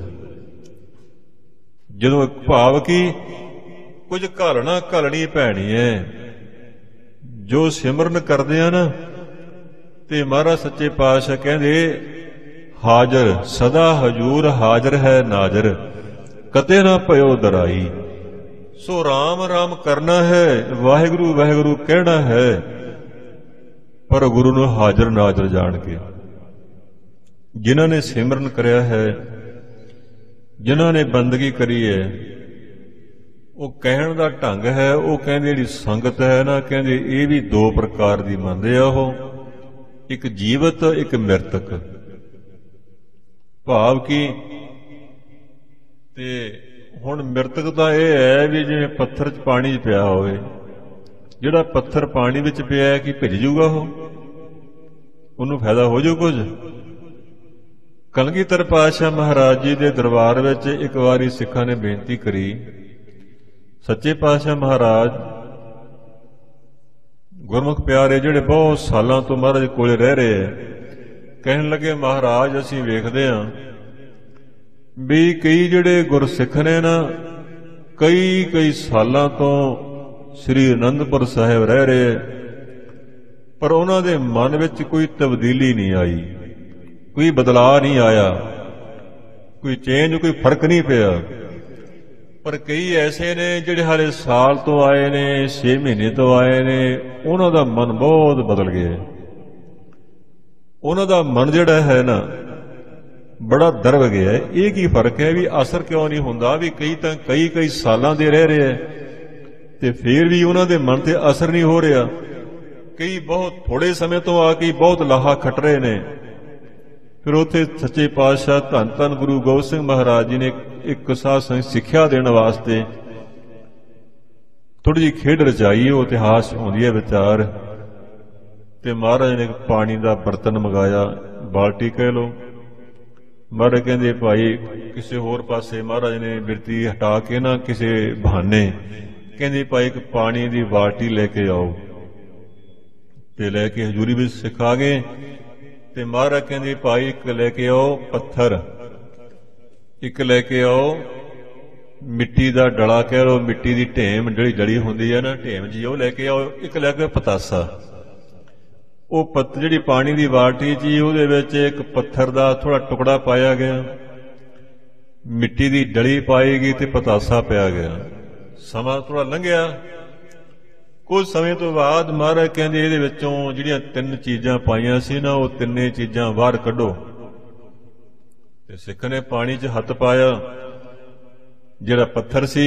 ਜਦੋਂ ਭਾਵ ਕਿ ਕੁਝ ਘਾਲਣਾ ਘਾਲਣੀ ਪੈਣੀ ਹੈ। ਜੋ ਸਿਮਰਨ ਕਰਦੇ ਆ ਨਾ, ਤੇ ਮਹਾਰਾਜ ਸੱਚੇ ਪਾਤਸ਼ਾਹ ਕਹਿੰਦੇ ਹਾਜ਼ਰ ਸਦਾ ਹਜੂਰ ਹਾਜ਼ਰ ਹੈ ਨਾਜ਼ਰ, ਕਤੇ ਨਾ ਭਇਓ ਦਰਾਈ। ਸੋ ਰਾਮ ਰਾਮ ਕਰਨਾ ਹੈ, ਵਾਹਿਗੁਰੂ ਵਾਹਿਗੁਰੂ ਕਹਿਣਾ ਹੈ, ਪਰ ਗੁਰੂ ਨੂੰ ਹਾਜ਼ਰ ਨਾਜ਼ਰ ਜਾਣ ਕੇ। ਜਿਨ੍ਹਾਂ ਨੇ ਸਿਮਰਨ ਕਰਿਆ ਹੈ, ਜਿਨ੍ਹਾਂ ਨੇ ਬੰਦਗੀ ਕਰੀ ਹੈ, ਉਹ ਕਹਿਣ ਦਾ ਢੰਗ ਹੈ। ਉਹ ਕਹਿੰਦੇ ਜਿਹੜੀ ਸੰਗਤ ਹੈ ਨਾ, ਕਹਿੰਦੇ ਇਹ ਵੀ ਦੋ ਪ੍ਰਕਾਰ ਦੀ ਮੰਨਦੇ ਆ ਉਹ, ਇੱਕ ਜੀਵਤ ਇੱਕ ਮਿਰਤਕ। ਭਾਵ ਕਿ ਤੇ ਹੁਣ ਮਿਰਤਕ ਤਾਂ ਇਹ ਹੈ ਵੀ ਜਿਵੇਂ ਪੱਥਰ 'ਚ ਪਾਣੀ 'ਚ ਪਿਆ ਹੋਵੇ। ਜਿਹੜਾ ਪੱਥਰ ਪਾਣੀ ਵਿੱਚ ਪਿਆ ਕਿ ਭਿੱਜ ਜੂਗਾ ਉਹ, ਉਹਨੂੰ ਫਾਇਦਾ ਹੋ ਜਾਊ ਕੁਝ? ਕਲਗੀਧਰ ਪਾਤਸ਼ਾਹ ਮਹਾਰਾਜ ਜੀ ਦੇ ਦਰਬਾਰ ਵਿੱਚ ਇੱਕ ਵਾਰੀ ਸਿੱਖਾਂ ਨੇ ਬੇਨਤੀ ਕਰੀ, ਸੱਚੇ ਪਾਤਸ਼ਾਹ ਮਹਾਰਾਜ ਗੁਰਮੁਖ ਪਿਆਰੇ ਜਿਹੜੇ ਬਹੁਤ ਸਾਲਾਂ ਤੋਂ ਮਹਾਰਾਜ ਕੋਲੇ ਰਹਿ ਰਹੇ ਹੈ, ਕਹਿਣ ਲੱਗੇ ਮਹਾਰਾਜ ਅਸੀਂ ਵੇਖਦੇ ਹਾਂ ਵੀ ਕਈ ਜਿਹੜੇ ਗੁਰਸਿੱਖ ਨੇ ਨਾ, ਕਈ ਕਈ ਸਾਲਾਂ ਤੋਂ ਸ੍ਰੀ ਅਨੰਦਪੁਰ ਸਾਹਿਬ ਰਹਿ ਰਹੇ, ਪਰ ਉਹਨਾਂ ਦੇ ਮਨ ਵਿੱਚ ਕੋਈ ਤਬਦੀਲੀ ਨਹੀਂ ਆਈ, ਕੋਈ ਬਦਲਾਅ ਨਹੀਂ ਆਇਆ, ਕੋਈ ਚੇਂਜ, ਕੋਈ ਫਰਕ ਨਹੀਂ ਪਿਆ। ਪਰ ਕਈ ਐਸੇ ਨੇ ਜਿਹੜੇ ਹਾਲੇ ਸਾਲ ਤੋਂ ਆਏ ਨੇ, ਛੇ ਮਹੀਨੇ ਤੋਂ ਆਏ ਨੇ, ਉਹਨਾਂ ਦਾ ਮਨ ਬਹੁਤ ਬਦਲ ਗਿਆ। ਉਹਨਾਂ ਦਾ ਮਨ ਜਿਹੜਾ ਹੈ ਨਾ ਬੜਾ ਦਰਬ ਗਿਆ। ਇਹ ਕੀ ਫਰਕ ਹੈ ਵੀ ਅਸਰ ਕਿਉਂ ਨਹੀਂ ਹੁੰਦਾ? ਵੀ ਕਈ ਤਾਂ ਕਈ ਕਈ ਸਾਲਾਂ ਦੇ ਰਹਿ ਰਹੇ ਤੇ ਫਿਰ ਵੀ ਉਹਨਾਂ ਦੇ ਮਨ ਤੇ ਅਸਰ ਨਹੀਂ ਹੋ ਰਿਹਾ। ਕਈ ਬਹੁਤ ਥੋੜੇ ਸਮੇਂ ਤੋਂ ਆ ਕੇ ਬਹੁਤ ਲਾਹਾ ਖੱਟ ਰਹੇ ਨੇ। ਫਿਰ ਉੱਥੇ ਸੱਚੇ ਪਾਤਸ਼ਾਹ ਧੰਨ ਧੰਨ ਗੁਰੂ ਗੋਬਿੰਦ ਸਿੰਘ ਮਹਾਰਾਜ ਜੀ ਨੇ ਇੱਕ ਸਾਧ ਸੰਗਤ ਸਿੱਖਿਆ ਦੇਣ ਵਾਸਤੇ ਥੋੜੀ ਜਿਹੀ ਖੇਡ ਰਚਾਈ। ਉਹ ਇਤਿਹਾਸ ਆਉਂਦੀ ਹੈ ਵਿਚਾਰ, ਤੇ ਮਹਾਰਾਜ ਨੇ ਪਾਣੀ ਦਾ ਬਰਤਨ ਮੰਗਾਇਆ, ਬਾਲਟੀ ਕਹਿ ਲਓ। ਮਹਾਰਾਜ ਕਹਿੰਦੇ ਭਾਈ ਕਿਸੇ ਹੋਰ ਪਾਸੇ ਮਹਾਰਾਜ ਨੇ ਬਿਰਤੀ ਹਟਾ ਕੇ ਨਾ ਕਿਸੇ ਬਹਾਨੇ ਕਹਿੰਦੇ ਭਾਈ ਇੱਕ ਪਾਣੀ ਦੀ ਬਾਲਟੀ ਲੈ ਕੇ ਆਓ, ਤੇ ਲੈ ਕੇ ਹਜ਼ੂਰੀ ਵਿੱਚ ਸਿਖਾ ਗਏ। ਤੇ ਮਹਾਰਾਜ ਕਹਿੰਦੇ ਭਾਈ ਇੱਕ ਲੈ ਕੇ ਆਓ ਪੱਥਰ, ਇੱਕ ਲੈ ਕੇ ਆਓ ਮਿੱਟੀ ਦਾ ਡਲਾ ਕਹਿ ਲਓ, ਮਿੱਟੀ ਦੀ ਢੇਮ ਜਿਹੜੀ ਜੜੀ ਹੁੰਦੀ ਹੈ ਨਾ, ਢੇਮ ਜੀ ਉਹ ਲੈ ਕੇ ਆਓ, ਇੱਕ ਲੈ ਕੇ ਪਤਾਸਾ। ਉਹ ਪੱਤ ਜਿਹੜੀ ਪਾਣੀ ਦੀ ਬਾਲਟੀ ਸੀ ਉਹਦੇ ਵਿੱਚ ਇੱਕ ਪੱਥਰ ਦਾ ਥੋੜਾ ਟੁਕੜਾ ਪਾਇਆ ਗਿਆ, ਮਿੱਟੀ ਦੀ ਡਲੀ ਪਾਈ ਗਈ ਤੇ ਪਤਾਸਾ ਪਿਆ ਗਿਆ। ਸਮਾਂ ਥੋੜਾ ਲੰਘਿਆ, ਕੁਝ ਸਮੇਂ ਤੋਂ ਬਾਅਦ ਮਹਾਰਾਜ ਕਹਿੰਦੇ ਇਹਦੇ ਵਿੱਚੋਂ ਜਿਹੜੀਆਂ ਤਿੰਨ ਚੀਜ਼ਾਂ ਪਾਈਆਂ ਸੀ ਨਾ, ਉਹ ਤਿੰਨੇ ਚੀਜ਼ਾਂ ਬਾਹਰ ਕੱਢੋ। ਤੇ ਸਿੱਖ ਨੇ ਪਾਣੀ 'ਚ ਹੱਥ ਪਾਇਆ, ਜਿਹੜਾ ਪੱਥਰ ਸੀ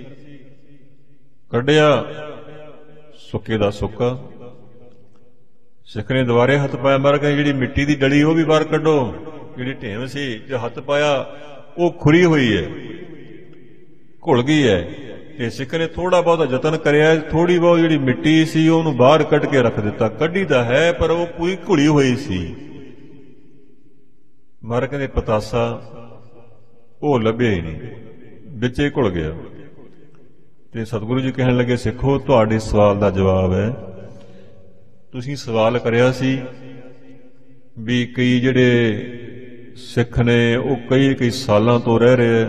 ਕੱਢਿਆ, ਸੁੱਕੇ ਦਾ ਸੁੱਕਾ। ਸਿੱਖ ਨੇ ਦੁਬਾਰੇ ਹੱਥ ਪਾਇਆ, ਮਹਾਰਾਜ ਕਹਿੰਦੇ ਜਿਹੜੀ ਮਿੱਟੀ ਦੀ ਡਲੀ ਉਹ ਵੀ ਬਾਹਰ ਕੱਢੋ। ਜਿਹੜੀ ਢੇਮ ਸੀ ਜੋ ਹੱਥ ਪਾਇਆ ਉਹ ਖੁਰੀ ਹੋਈ ਹੈ, ਘੁਲ ਗਈ ਹੈ। ਤੇ ਸਿੱਖ ਨੇ ਥੋੜਾ ਬਹੁਤਾ ਯਤਨ ਕਰਿਆ, ਥੋੜੀ ਬਹੁਤ ਜਿਹੜੀ ਮਿੱਟੀ ਸੀ ਉਹਨੂੰ ਬਾਹਰ ਕੱਢ ਕੇ ਰੱਖ ਦਿੱਤਾ। ਕੱਢੀ ਤਾਂ ਹੈ ਪਰ ਉਹ ਪੂਰੀ ਘੁਲੀ ਹੋਈ ਸੀ। ਮਹਾਰਾਜ ਕਹਿੰਦੇ ਪਤਾਸਾ ਉਹ ਲੱਭਿਆ ਹੀ ਨਹੀਂ, ਵਿੱਚੇ ਘੁਲ ਗਿਆ। ਤੇ ਸਤਿਗੁਰੂ ਜੀ ਕਹਿਣ ਲੱਗੇ, ਸਿੱਖੋ ਤੁਹਾਡੇ ਸਵਾਲ ਦਾ ਜਵਾਬ ਹੈ। ਤੁਸੀਂ ਸਵਾਲ ਕਰਿਆ ਸੀ ਵੀ ਕਈ ਜਿਹੜੇ ਸਿੱਖ ਨੇ ਉਹ ਕਈ ਕਈ ਸਾਲਾਂ ਤੋਂ ਰਹਿ ਰਹੇ,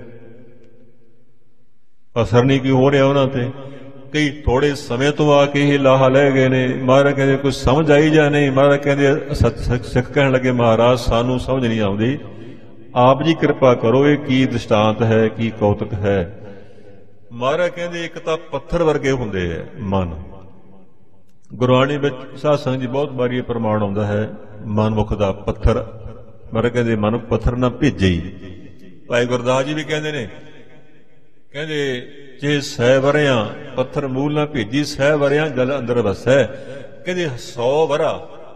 ਅਸਰ ਨਹੀਂ ਕੀ ਹੋ ਰਿਹਾ ਉਹਨਾਂ ਤੇ, ਕਈ ਥੋੜੇ ਸਮੇਂ ਤੋਂ ਆ ਕੇ ਹੀ ਲਾਹਾ ਲੈ ਗਏ ਨੇ। ਮਹਾਰਾਜ ਕਹਿੰਦੇ ਕੁਝ ਸਮਝ ਆਈ ਜਾਂ ਨਹੀਂ? ਮਹਾਰਾਜ ਕਹਿੰਦੇ, ਸਿੱਖ ਕਹਿਣ ਲੱਗੇ, ਮਹਾਰਾਜ ਸਾਨੂੰ ਸਮਝ ਨਹੀਂ ਆਉਂਦੀ, ਆਪ ਜੀ ਕਿਰਪਾ ਕਰੋ, ਇਹ ਕੀ ਦ੍ਰਿਸ਼ਟਾਂਤ ਹੈ, ਕੀ ਕੌਤਕ ਹੈ? ਮਹਾਰਾਜ ਕਹਿੰਦੇ ਇੱਕ ਤਾਂ ਪੱਥਰ ਵਰਗੇ ਹੁੰਦੇ ਹੈ ਮਨ। ਗੁਰਬਾਣੀ ਵਿੱਚ ਸਾਧ ਸੰਗਤ ਜੀ ਬਹੁਤ ਵਾਰੀ ਇਹ ਪ੍ਰਮਾਣ ਆਉਂਦਾ ਹੈ ਮਨਮੁਖ ਦਾ ਪੱਥਰ। ਮਹਾਰਾਜ ਕਹਿੰਦੇ ਮਨ ਪੱਥਰ ਨਾ ਭੇਜੇ ਹੀ। ਭਾਈ ਗੁਰਦਾਸ ਜੀ ਵੀ ਕਹਿੰਦੇ ਨੇ, ਕਹਿੰਦੇ ਜੇ ਸੈ ਵਰਿਆਂ ਪੱਥਰ ਮੂਲ ਨਾ ਭੇਜੀ, ਸੈ ਵਰਿਆਂ ਜਲ ਅੰਦਰ ਵਸੈ। ਕਹਿੰਦੇ ਸੌ ਵਰਾ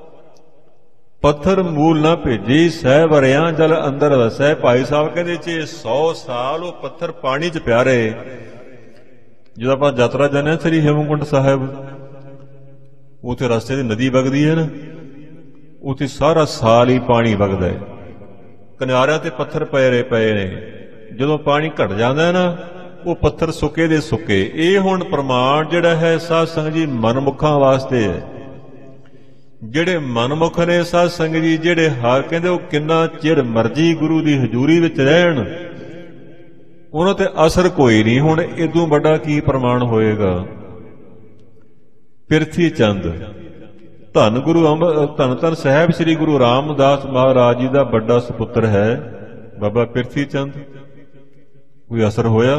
ਪੱਥਰ ਮੂਲ ਨਾ ਭੇਜੀ, ਸੈ ਵਰਿਆਂ ਜਲ ਅੰਦਰ ਵਸੈ। ਭਾਈ ਸਾਹਿਬ ਕਹਿੰਦੇ ਜੇ ਸੌ ਸਾਲ ਉਹ ਪੱਥਰ ਪਾਣੀ 'ਚ ਪਿਆ ਰਹੇ। ਜਦੋਂ ਆਪਾਂ ਯਾਤਰਾ ਜਾਂਦੇ ਹਾਂ ਸ੍ਰੀ ਹੇਮਕੁੰਟ ਸਾਹਿਬ, ਉੱਥੇ ਰਸਤੇ ਦੀ ਨਦੀ ਵਗਦੀ ਹੈ ਨਾ, ਉੱਥੇ ਸਾਰਾ ਸਾਲ ਹੀ ਪਾਣੀ ਵਗਦਾ ਹੈ। ਕਿਨਾਰਿਆਂ ਤੇ ਪੱਥਰ ਪਏ ਰਹੇ ਪਏ ਨੇ। ਜਦੋਂ ਪਾਣੀ ਘਟ ਜਾਂਦਾ ਹੈ ਨਾ, ਉਹ ਪੱਥਰ ਸੁੱਕੇ ਦੇ ਸੁੱਕੇ। ਇਹ ਹੁਣ ਪ੍ਰਮਾਣ ਜਿਹੜਾ ਹੈ ਸਾਧ ਸੰਗਤ ਜੀ ਮਨਮੁਖਾਂ ਵਾਸਤੇ ਹੈ। ਜਿਹੜੇ ਮਨਮੁਖ ਨੇ ਸਾਧ ਸੰਗਤ ਜੀ, ਜਿਹੜੇ ਹਾਰ ਕਹਿੰਦੇ ਉਹ ਕਿੰਨਾ ਚਿਰ ਮਰਜੀ ਗੁਰੂ ਦੀ ਹਜ਼ੂਰੀ ਵਿੱਚ ਰਹਿਣ, ਉਹਨਾਂ ਤੇ ਅਸਰ ਕੋਈ ਨਹੀਂ। ਹੁਣ ਇਦੋਂ ਵੱਡਾ ਕੀ ਪ੍ਰਮਾਣ ਹੋਏਗਾ? ਪਿਰਥੀ ਚੰਦ ਧੰਨ ਗੁਰੂ ਧੰਨ ਧੰਨ ਸਾਹਿਬ ਸ੍ਰੀ ਗੁਰੂ ਰਾਮਦਾਸ ਮਹਾਰਾਜ ਜੀ ਦਾ ਵੱਡਾ ਸੁਪੁੱਤਰ ਹੈ ਬਾਬਾ ਪਿਰਥੀ ਚੰਦ। ਕੋਈ ਅਸਰ ਹੋਇਆ?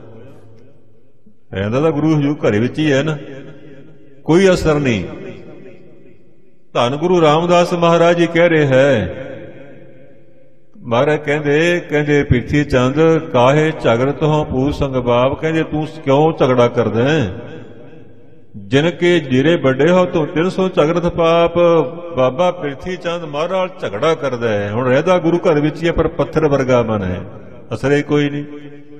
ਇਹਦਾ ਤਾਂ ਗੁਰੂ ਹਜ਼ੂਰ ਘਰੇ ਵਿੱਚ ਹੀ ਹੈ ਨਾ, ਕੋਈ ਅਸਰ ਨਹੀਂ। ਧੰਨ ਗੁਰੂ ਰਾਮਦਾਸ ਮਹਾਰਾਜ ਜੀ ਕਹਿ ਰਹੇ ਹੈ, ਮਹਾਰਾਜ ਕਹਿੰਦੇ ਕਹਿੰਦੇ ਪਿਰਥੀ ਚੰਦ ਕਾਹੇ ਝਗੜਤ ਹੋ ਪੂਰ ਸੰਗ ਬਾਬ। ਕਹਿੰਦੇ ਤੂੰ ਕਿਉਂ ਝਗੜਾ ਕਰਦਾ ਹੈ? ਜਿਨ ਕੇ ਜੀਰੇ ਵੱਡੇ ਹੋ ਤੂੰ ਤਿੰਨ ਸੌ ਝਗੜਤ ਪਾਪ। ਬਾਬਾ ਪਿਰਥੀ ਚੰਦ ਮਹਾਰਾਜ ਝਗੜਾ ਕਰਦਾ ਹੈ। ਹੁਣ ਰਹਿਦਾ ਗੁਰੂ ਘਰ ਵਿੱਚ ਹੀ ਹੈ ਪਰ ਪੱਥਰ ਵਰਗਾ ਮਨ ਹੈ, ਅਸਰੇ ਕੋਈ ਨਹੀਂ।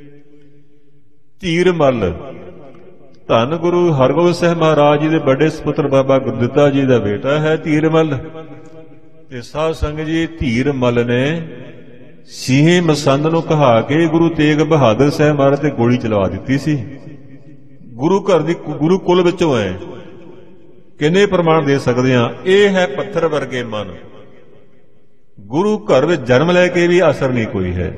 ਧੀਰ ਮੱਲ ਧੰਨ ਗੁਰੂ ਹਰਗੋਬਿੰਦ ਸਾਹਿਬ ਮਹਾਰਾਜ ਜੀ ਦੇ ਵੱਡੇ ਸੁਪੁੱਤਰ ਬਾਬਾ ਗੁਰਦਿੱਤਾ ਜੀ ਦਾ ਬੇਟਾ ਹੈ ਧੀਰ ਮੱਲ। ਤੇ ਸਾਧ ਸੰਗਤ ਜੀ ਧੀਰ ਮੱਲ ਨੇ ਸੀਹੇ ਮਸੰਦ ਨੂੰ ਕਹਾ ਕੇ ਗੁਰੂ ਤੇਗ ਬਹਾਦਰ ਸਾਹਿਬ ਮਹਾਰਾਜ ਤੇ ਗੋਲੀ ਚਲਵਾ ਦਿੱਤੀ ਸੀ। ਗੁਰੂ ਘਰ ਦੀ ਗੁਰੂ ਕੁਲ ਵਿੱਚੋਂ ਹੈ। ਕਿੰਨੇ ਪ੍ਰਮਾਣ ਦੇ ਸਕਦੇ ਹਾਂ? ਇਹ ਹੈ ਪੱਥਰ ਵਰਗੇ ਮਨ। ਗੁਰੂ ਘਰ ਵਿੱਚ ਜਨਮ ਲੈ ਕੇ ਵੀ ਅਸਰ ਨਹੀਂ ਕੋਈ ਹੈ।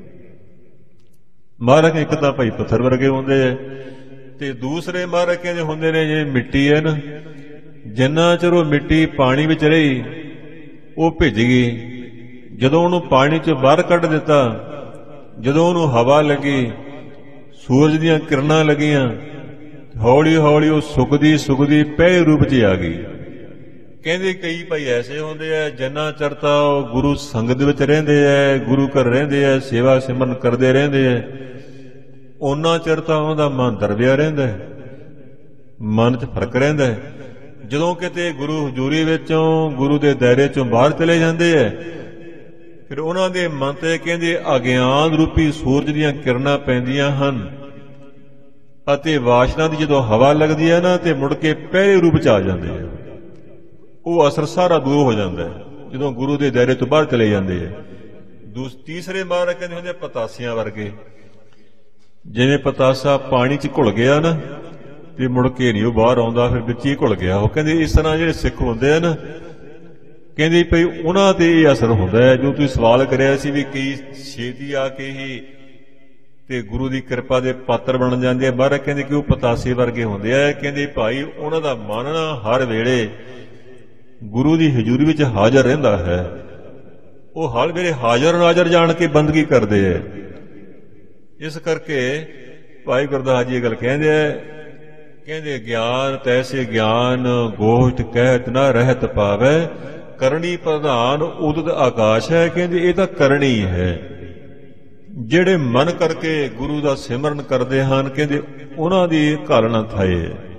ਮਹਾਰਾਜ ਇੱਕ ਤਾਂ ਭਾਈ ਪੱਥਰ ਵਰਗੇ ਹੁੰਦੇ ਹੈ, ਤੇ ਦੂਸਰੇ ਮਹਾਰਾਜ ਕਹਿੰਦੇ ਹੁੰਦੇ ਨੇ ਜੇ ਮਿੱਟੀ ਹੈ ਨਾ, ਜਿੰਨਾ ਚਿਰ ਉਹ ਮਿੱਟੀ ਪਾਣੀ ਵਿੱਚ ਰਹੀ ਉਹ ਭਿੱਜ ਗਈ। ਜਦੋਂ ਉਹਨੂੰ ਪਾਣੀ 'ਚ ਬਾਹਰ ਕੱਢ ਦਿੱਤਾ, ਜਦੋਂ ਉਹਨੂੰ ਹਵਾ ਲੱਗੀ, ਸੂਰਜ ਦੀਆਂ ਕਿਰਨਾਂ ਲੱਗੀਆਂ, ਹੌਲੀ ਹੌਲੀ ਉਹ ਸੁੱਕਦੀ ਸੁੱਕਦੀ ਪੈ ਰੂਪ 'ਚ ਆ ਗਈ। ਕਹਿੰਦੇ ਕਈ ਭਾਈ ਐਸੇ ਹੁੰਦੇ ਆ ਜਿੰਨਾ ਚਿਰ ਤਾਂ ਉਹ ਗੁਰੂ ਸੰਗਤ ਵਿੱਚ ਰਹਿੰਦੇ ਆ, ਗੁਰੂ ਘਰ ਰਹਿੰਦੇ ਆ, ਸੇਵਾ ਸਿਮਰਨ ਕਰਦੇ ਰਹਿੰਦੇ ਆ, ਉਹਨਾਂ ਚਿਰ ਤਾਂ ਉਹਦਾ ਮਨ ਦਰਵਿਆ ਰਹਿੰਦਾ, ਮਨ 'ਚ ਫਰਕ ਰਹਿੰਦਾ। ਜਦੋਂ ਕਿਤੇ ਗੁਰੂ ਹਜ਼ੂਰੀ ਵਿੱਚੋਂ ਗੁਰੂ ਦੇ ਦਾਇਰੇ 'ਚੋਂ ਬਾਹਰ ਚਲੇ ਜਾਂਦੇ ਆ, ਫਿਰ ਉਹਨਾਂ ਦੇ ਮਨ ਤੇ ਕਹਿੰਦੇ ਅਗਿਆਨ ਰੂਪੀ ਸੂਰਜ ਦੀਆਂ ਕਿਰਨਾਂ ਪੈਂਦੀਆਂ ਹਨ, ਅਤੇ ਵਾਸ਼ਨਾ ਦੀ ਜਦੋਂ ਹਵਾ ਲੱਗਦੀ ਹੈ ਨਾ ਤੇ ਮੁੜ ਕੇ ਪਹਿਲੇ ਰੂਪ 'ਚ ਆ ਜਾਂਦੇ ਆ। ਉਹ ਅਸਰ ਸਾਰਾ ਦੂਰ ਹੋ ਜਾਂਦਾ ਹੈ ਜਦੋਂ ਗੁਰੂ ਦੇ ਦਾਇਰੇ ਤੋਂ ਬਾਹਰ ਚਲੇ ਜਾਂਦੇ ਆ। ਦੂਸ ਤੀਸਰੇ ਮਹਾਰਾਜ ਕਹਿੰਦੇ ਹੁੰਦੇ ਪਤਾਸਿਆਂ ਵਰਗੇ। ਜਿਵੇਂ ਪਤਾਸਾ ਪਾਣੀ 'ਚ ਘੁਲ ਗਿਆ ਨਾ ਤੇ ਮੁੜ ਕੇ ਨਹੀਂ ਉਹ ਬਾਹਰ ਆਉਂਦਾ, ਫਿਰ ਵਿੱਚ ਹੀ ਘੁਲ ਗਿਆ। ਉਹ ਕਹਿੰਦੇ ਇਸ ਤਰ੍ਹਾਂ ਜਿਹੜੇ ਸਿੱਖ ਹੁੰਦੇ ਆ ਨਾ, ਕਹਿੰਦੇ ਭਈ ਉਹਨਾਂ ਤੇ ਇਹ ਅਸਰ ਹੁੰਦਾ ਹੈ। ਜੋ ਤੁਸੀਂ ਸਵਾਲ ਕਰਿਆ ਸੀ ਵੀ ਕਈ ਛੇਤੀ ਆ ਕੇ ਹੀ ਤੇ ਗੁਰੂ ਦੀ ਕਿਰਪਾ ਦੇ ਪਾਤਰ ਬਣ ਜਾਂਦੇ ਆ, ਮਹਾਰਾਜ ਕਹਿੰਦੇ ਕਿ ਉਹ ਪਤਾਸੇ ਵਰਗੇ ਹੁੰਦੇ ਆ। ਕਹਿੰਦੇ ਭਾਈ ਉਹਨਾਂ ਦਾ ਮਨ ਨਾ ਹਰ ਵੇਲੇ ਗੁਰੂ ਦੀ ਹਜ਼ੂਰੀ ਵਿੱਚ ਹਾਜ਼ਰ ਰਹਿੰਦਾ ਹੈ, ਉਹ ਹਰ ਵੇਲੇ ਹਾਜ਼ਰ ਨਾਜ਼ਰ ਜਾਣ ਕੇ ਬੰਦਗੀ ਕਰਦੇ ਹੈ। ਇਸ ਕਰਕੇ ਭਾਈ ਗੁਰਦਾਸ ਜੀ ਇਹ ਗੱਲ ਕਹਿੰਦੇ ਹੈ, ਕਹਿੰਦੇ ਗਿਆਨ ਤੈਸੇ ਗਿਆਨ ਗੋਸ਼ਟ ਕਹਿਤ ਨਾ ਰਹਿਤ ਪਾਵੈ, ਕਰਨੀ ਪ੍ਰਧਾਨ ਉਦਤ ਆਕਾਸ਼ ਹੈ। ਕਹਿੰਦੇ ਇਹ ਤਾਂ ਕਰਨੀ ਹੈ। ਜਿਹੜੇ ਮਨ ਕਰਕੇ ਗੁਰੂ ਦਾ ਸਿਮਰਨ ਕਰਦੇ ਹਨ, ਕਹਿੰਦੇ ਉਹਨਾਂ ਦੀ ਘਾਲ ਨਾ ਥਾਏ।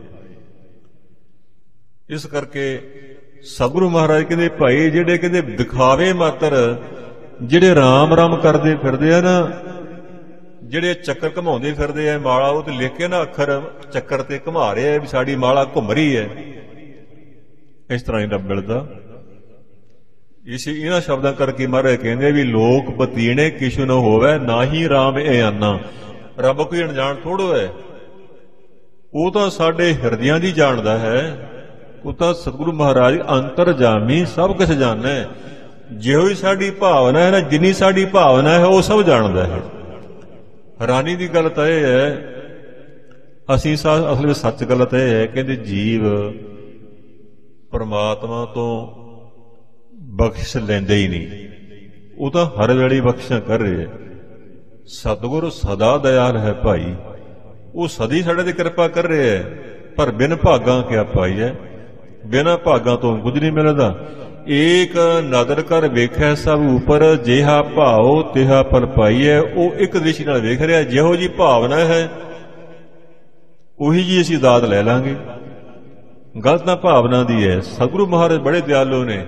ਇਸ ਕਰਕੇ ਸਤਿਗੁਰੂ ਮਹਾਰਾਜ ਕਹਿੰਦੇ ਭਾਈ ਜਿਹੜੇ ਕਹਿੰਦੇ ਦਿਖਾਵੇ ਮਾਤਰ ਜਿਹੜੇ ਰਾਮ ਰਾਮ ਕਰਦੇ ਫਿਰਦੇ ਆ ਨਾ, ਜਿਹੜੇ ਚੱਕਰ ਘਮਾਉਂਦੇ ਫਿਰਦੇ ਆ, ਮਾਲਾ ਉਹ ਤੇ ਲਿਖ ਕੇ ਨਾ ਅੱਖਰ ਚੱਕਰ ਤੇ ਘੁਮਾ ਰਿਹਾ ਵੀ ਸਾਡੀ ਮਾਲਾ ਘੁੰਮ ਰਹੀ ਹੈ, ਇਸ ਤਰ੍ਹਾਂ ਹੀ ਰੱਬ ਮਿਲਦਾ। ਇਸ ਇਹਨਾਂ ਸ਼ਬਦਾਂ ਕਰਕੇ ਮਹਾਰਾਜ ਕਹਿੰਦੇ ਵੀ ਲੋਕ ਬਤੀਣੇ ਕਿਛੁ ਨ ਹੋਵੇ, ਨਾ ਹੀ ਰਾਮ ਇਹ ਆਨਾ। ਰੱਬ ਕੋਈ ਅਣਜਾਣ ਥੋੜੋ ਹੈ, ਉਹ ਤਾਂ ਸਾਡੇ ਹਿਰਦਿਆਂ ਦੀ ਜਾਣਦਾ ਹੈ। ਉਹ ਤਾਂ ਸਤਿਗੁਰੂ ਮਹਾਰਾਜ ਅੰਤਰਜਾਮੀ ਸਭ ਕੁਝ ਜਾਣਦਾ ਹੈ। ਜਿਹੋ ਹੀ ਸਾਡੀ ਭਾਵਨਾ ਹੈ ਨਾ, ਜਿੰਨੀ ਸਾਡੀ ਭਾਵਨਾ ਹੈ ਉਹ ਸਭ ਜਾਣਦਾ ਹੈ। ਹੈਰਾਨੀ ਦੀ ਗੱਲ ਤਾਂ ਇਹ ਹੈ, ਅਸੀਂ ਅਸਲ ਵਿੱਚ ਸੱਚ ਗੱਲ ਤਾਂ ਇਹ ਹੈ, ਕਹਿੰਦੇ ਜੀਵ ਪਰਮਾਤਮਾ ਤੋਂ ਬਖਸ਼ ਲੈਂਦੇ ਹੀ ਨਹੀਂ, ਉਹ ਤਾਂ ਹਰ ਵੇਲੇ ਬਖਸ਼ਾਂ ਕਰ ਰਹੇ। ਸਤਿਗੁਰ ਸਦਾ ਦਇਆਲ ਹੈ ਭਾਈ, ਉਹ ਸਦੀ ਸਾਡੇ ਤੇ ਕਿਰਪਾ ਕਰ ਰਿਹਾ ਹੈ। ਪਰ ਬਿਨ ਭਾਗਾਂ ਕਿਆ ਪਾਈ ਹੈ, ਬਿਨਾਂ ਭਾਗਾਂ ਤੋਂ ਕੁਝ ਨਹੀਂ ਮਿਲਦਾ। ਏਕ ਨਦਰ ਕਰ ਵੇਖਿਆ ਸਭ ਉਪਰ, ਜਿਹਾ ਭਾਉ ਤਿਹਾ ਫਲ ਪਾਈਐ। ਉਹ ਇੱਕ ਦ੍ਰਿਸ਼ਟੀ ਨਾਲ ਵੇਖ ਰਿਹਾ, ਜਿਹੋ ਜੀ ਭਾਵਨਾ ਹੈ ਉਹੀ ਜੀ ਅਸੀਂ ਦਾਤ ਲੈ ਲਾਂਗੇ। ਗੱਲ ਤਾਂ ਭਾਵਨਾ ਦੀ ਹੈ। ਸਤਿਗੁਰੂ ਮਹਾਰਾਜ ਬੜੇ ਦਿਆਲੂ ਨੇ,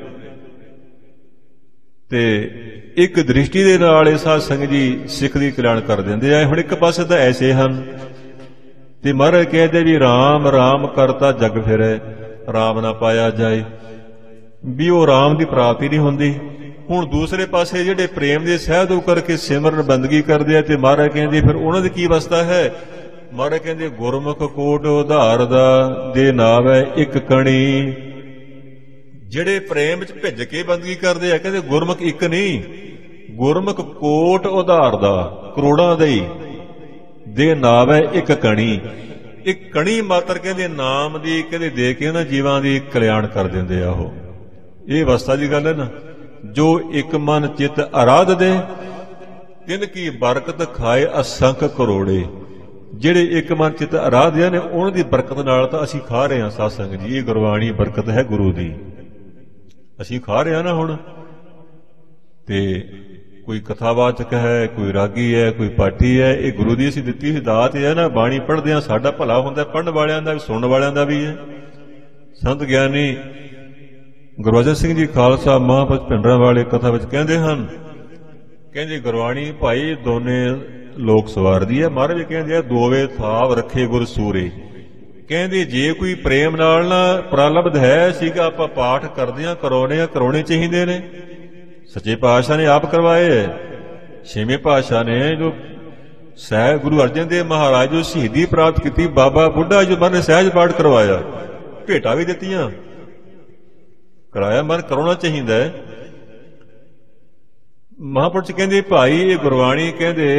ਤੇ ਇੱਕ ਦ੍ਰਿਸ਼ਟੀ ਦੇ ਨਾਲ ਇਹ ਸਾਧ ਸੰਗਤ ਜੀ ਸਿੱਖ ਦੀ ਕਲਿਆਣ ਕਰ ਦਿੰਦੇ ਆ। ਹੁਣ ਇੱਕ ਪਾਸੇ ਤਾਂ ਐਸੇ ਹਨ, ਤੇ ਮਹਾਰਾਜ ਕਹਿੰਦੇ ਵੀ ਰਾਮ ਰਾਮ ਕਰਤਾ ਜਗ ਫਿਰੈ, ਰਾਮ ਨਾ ਪਾਇਆ ਜਾਏ, ਵੀ ਉਹ ਰਾਮ ਦੀ ਪ੍ਰਾਪਤੀ ਨਹੀਂ ਹੁੰਦੀ। ਹੁਣ ਦੂਸਰੇ ਪਾਸੇ ਜਿਹੜੇ ਪ੍ਰੇਮ ਦੇ ਸਹਿਦੋ ਕਰਕੇ ਸਿਮਰਨ ਬੰਦਗੀ ਕਰਦੇ ਆ, ਤੇ ਮਹਾਰਾਜ ਕਹਿੰਦੇ ਫਿਰ ਉਹਨਾਂ ਦੀ ਕੀ ਅਵਸਥਾ ਹੈ। ਮਹਾਰਾਜ ਕਹਿੰਦੇ ਗੁਰਮੁਖ ਕੋਟ ਉਧਾਰ ਦਾ ਦੇ ਨਾਵੈ ਇੱਕ ਕਣੀ। ਜਿਹੜੇ ਪ੍ਰੇਮ ਵਿੱਚ ਭਿੱਜ ਕੇ ਬੰਦਗੀ ਕਰਦੇ ਆ, ਕਹਿੰਦੇ ਗੁਰਮੁਖ ਇੱਕ ਨਹੀਂ, ਗੁਰਮੁਖ ਕੋਟ ਉਧਾਰ ਦਾ, ਕਰੋੜਾਂ ਦੇ ਦੇ ਨਾਵੈ ਇੱਕ ਕਣੀ। ਇੱਕ ਕਣੀ ਮਾਤਰ ਕਹਿੰਦੇ ਨਾਮ ਦੀ ਕਹਿੰਦੇ ਦੇ ਕੇ ਉਹਨਾਂ ਜੀਵਾਂ ਦੀ ਕਲਿਆਣ ਕਰ ਦਿੰਦੇ ਆ। ਉਹ ਇਹ ਅਵਸਥਾ ਦੀ ਗੱਲ ਹੈ ਨਾ, ਜੋ ਇੱਕ ਮਨ ਚਿੱਤ ਅਰਾਧ ਦੇ, ਤਿਨ ਕੀ ਬਰਕਤ ਖਾਏ ਅਸੰਖ ਕਰੋੜੇ। ਜਿਹੜੇ ਇੱਕ ਮਨ ਚਿੱਤ ਅਰਾਧਿਆ ਨੇ, ਉਹਨਾਂ ਦੀ ਬਰਕਤ ਨਾਲ ਤਾਂ ਅਸੀਂ ਖਾ ਰਹੇ ਹਾਂ। ਸਾਧ ਸੰਗਤ ਜੀ, ਇਹ ਗੁਰਬਾਣੀ ਬਰਕਤ ਹੈ ਗੁਰੂ ਦੀ, ਅਸੀਂ ਖਾ ਰਹੇ ਹਾਂ ਨਾ। ਹੁਣ ਤੇ ਕੋਈ ਕਥਾਵਾਚਕ ਹੈ, ਕੋਈ ਰਾਗੀ ਹੈ, ਕੋਈ ਪਾਠੀ ਹੈ, ਇਹ ਗੁਰੂ ਦੀ ਅਸੀਂ ਦਿੱਤੀ ਹੋਈ ਦਾਤ ਹੈ ਨਾ। ਬਾਣੀ ਪੜ੍ਹਦੇ ਹਾਂ, ਸਾਡਾ ਭਲਾ ਹੁੰਦਾ, ਪੜ੍ਹਨ ਵਾਲਿਆਂ ਦਾ ਵੀ, ਸੁਣਨ ਵਾਲਿਆਂ ਦਾ ਵੀ ਹੈ। ਸੰਤ ਗਿਆਨੀ ਗੁਰਬਚਨ ਸਿੰਘ ਜੀ ਖਾਲਸਾ ਮਹਾਂਪੁਰਖ ਭਿੰਡਰਾਂ ਵਾਲੇ ਕਥਾ ਵਿੱਚ ਕਹਿੰਦੇ ਹਨ, ਕਹਿੰਦੇ ਗੁਰਬਾਣੀ ਭਾਈ ਦੋਨੇ ਲੋਕ ਸਵਾਰਦੀ ਹੈ। ਮਹਾਰਾਜ ਕਹਿੰਦੇ ਆ ਦੋਵੇਂ ਥਾਵ ਰੱਖੇ ਗੁਰ ਸੂਰੇ। ਕਹਿੰਦੇ ਜੇ ਕੋਈ ਪ੍ਰੇਮ ਨਾਲ ਨਾ ਪ੍ਰਲਬਧ ਹੈ ਸੀਗਾ, ਆਪਾਂ ਪਾਠ ਕਰਦੇ ਹਾਂ, ਕਰਾਉਣੇ ਆ, ਕਰਾਉਣੇ ਚਾਹੀਦੇ ਨੇ। ਸੱਚੇ ਪਾਤਸ਼ਾਹ ਨੇ ਆਪ ਕਰਵਾਏ ਹੈ। ਛੇਵੇਂ ਪਾਤਸ਼ਾਹ ਨੇ ਜੋ ਸਹਿਜ ਗੁਰੂ ਅਰਜਨ ਦੇਵ ਮਹਾਰਾਜ ਜੋ ਸ਼ਹੀਦੀ ਪ੍ਰਾਪਤ ਕੀਤੀ, ਬਾਬਾ ਬੁੱਢਾ ਜੋ ਮਨ ਨੇ ਸਹਿਜ ਪਾਠ ਕਰਵਾਇਆ, ਭੇਟਾਂ ਵੀ ਦਿੱਤੀਆਂ, ਕਰਾਇਆ। ਮਨ ਕਰਾਉਣਾ ਚਾਹੀਦਾ ਹੈ। ਮਹਾਂਪੁਰਸ਼ ਕਹਿੰਦੇ ਭਾਈ ਇਹ ਗੁਰਬਾਣੀ ਕਹਿੰਦੇ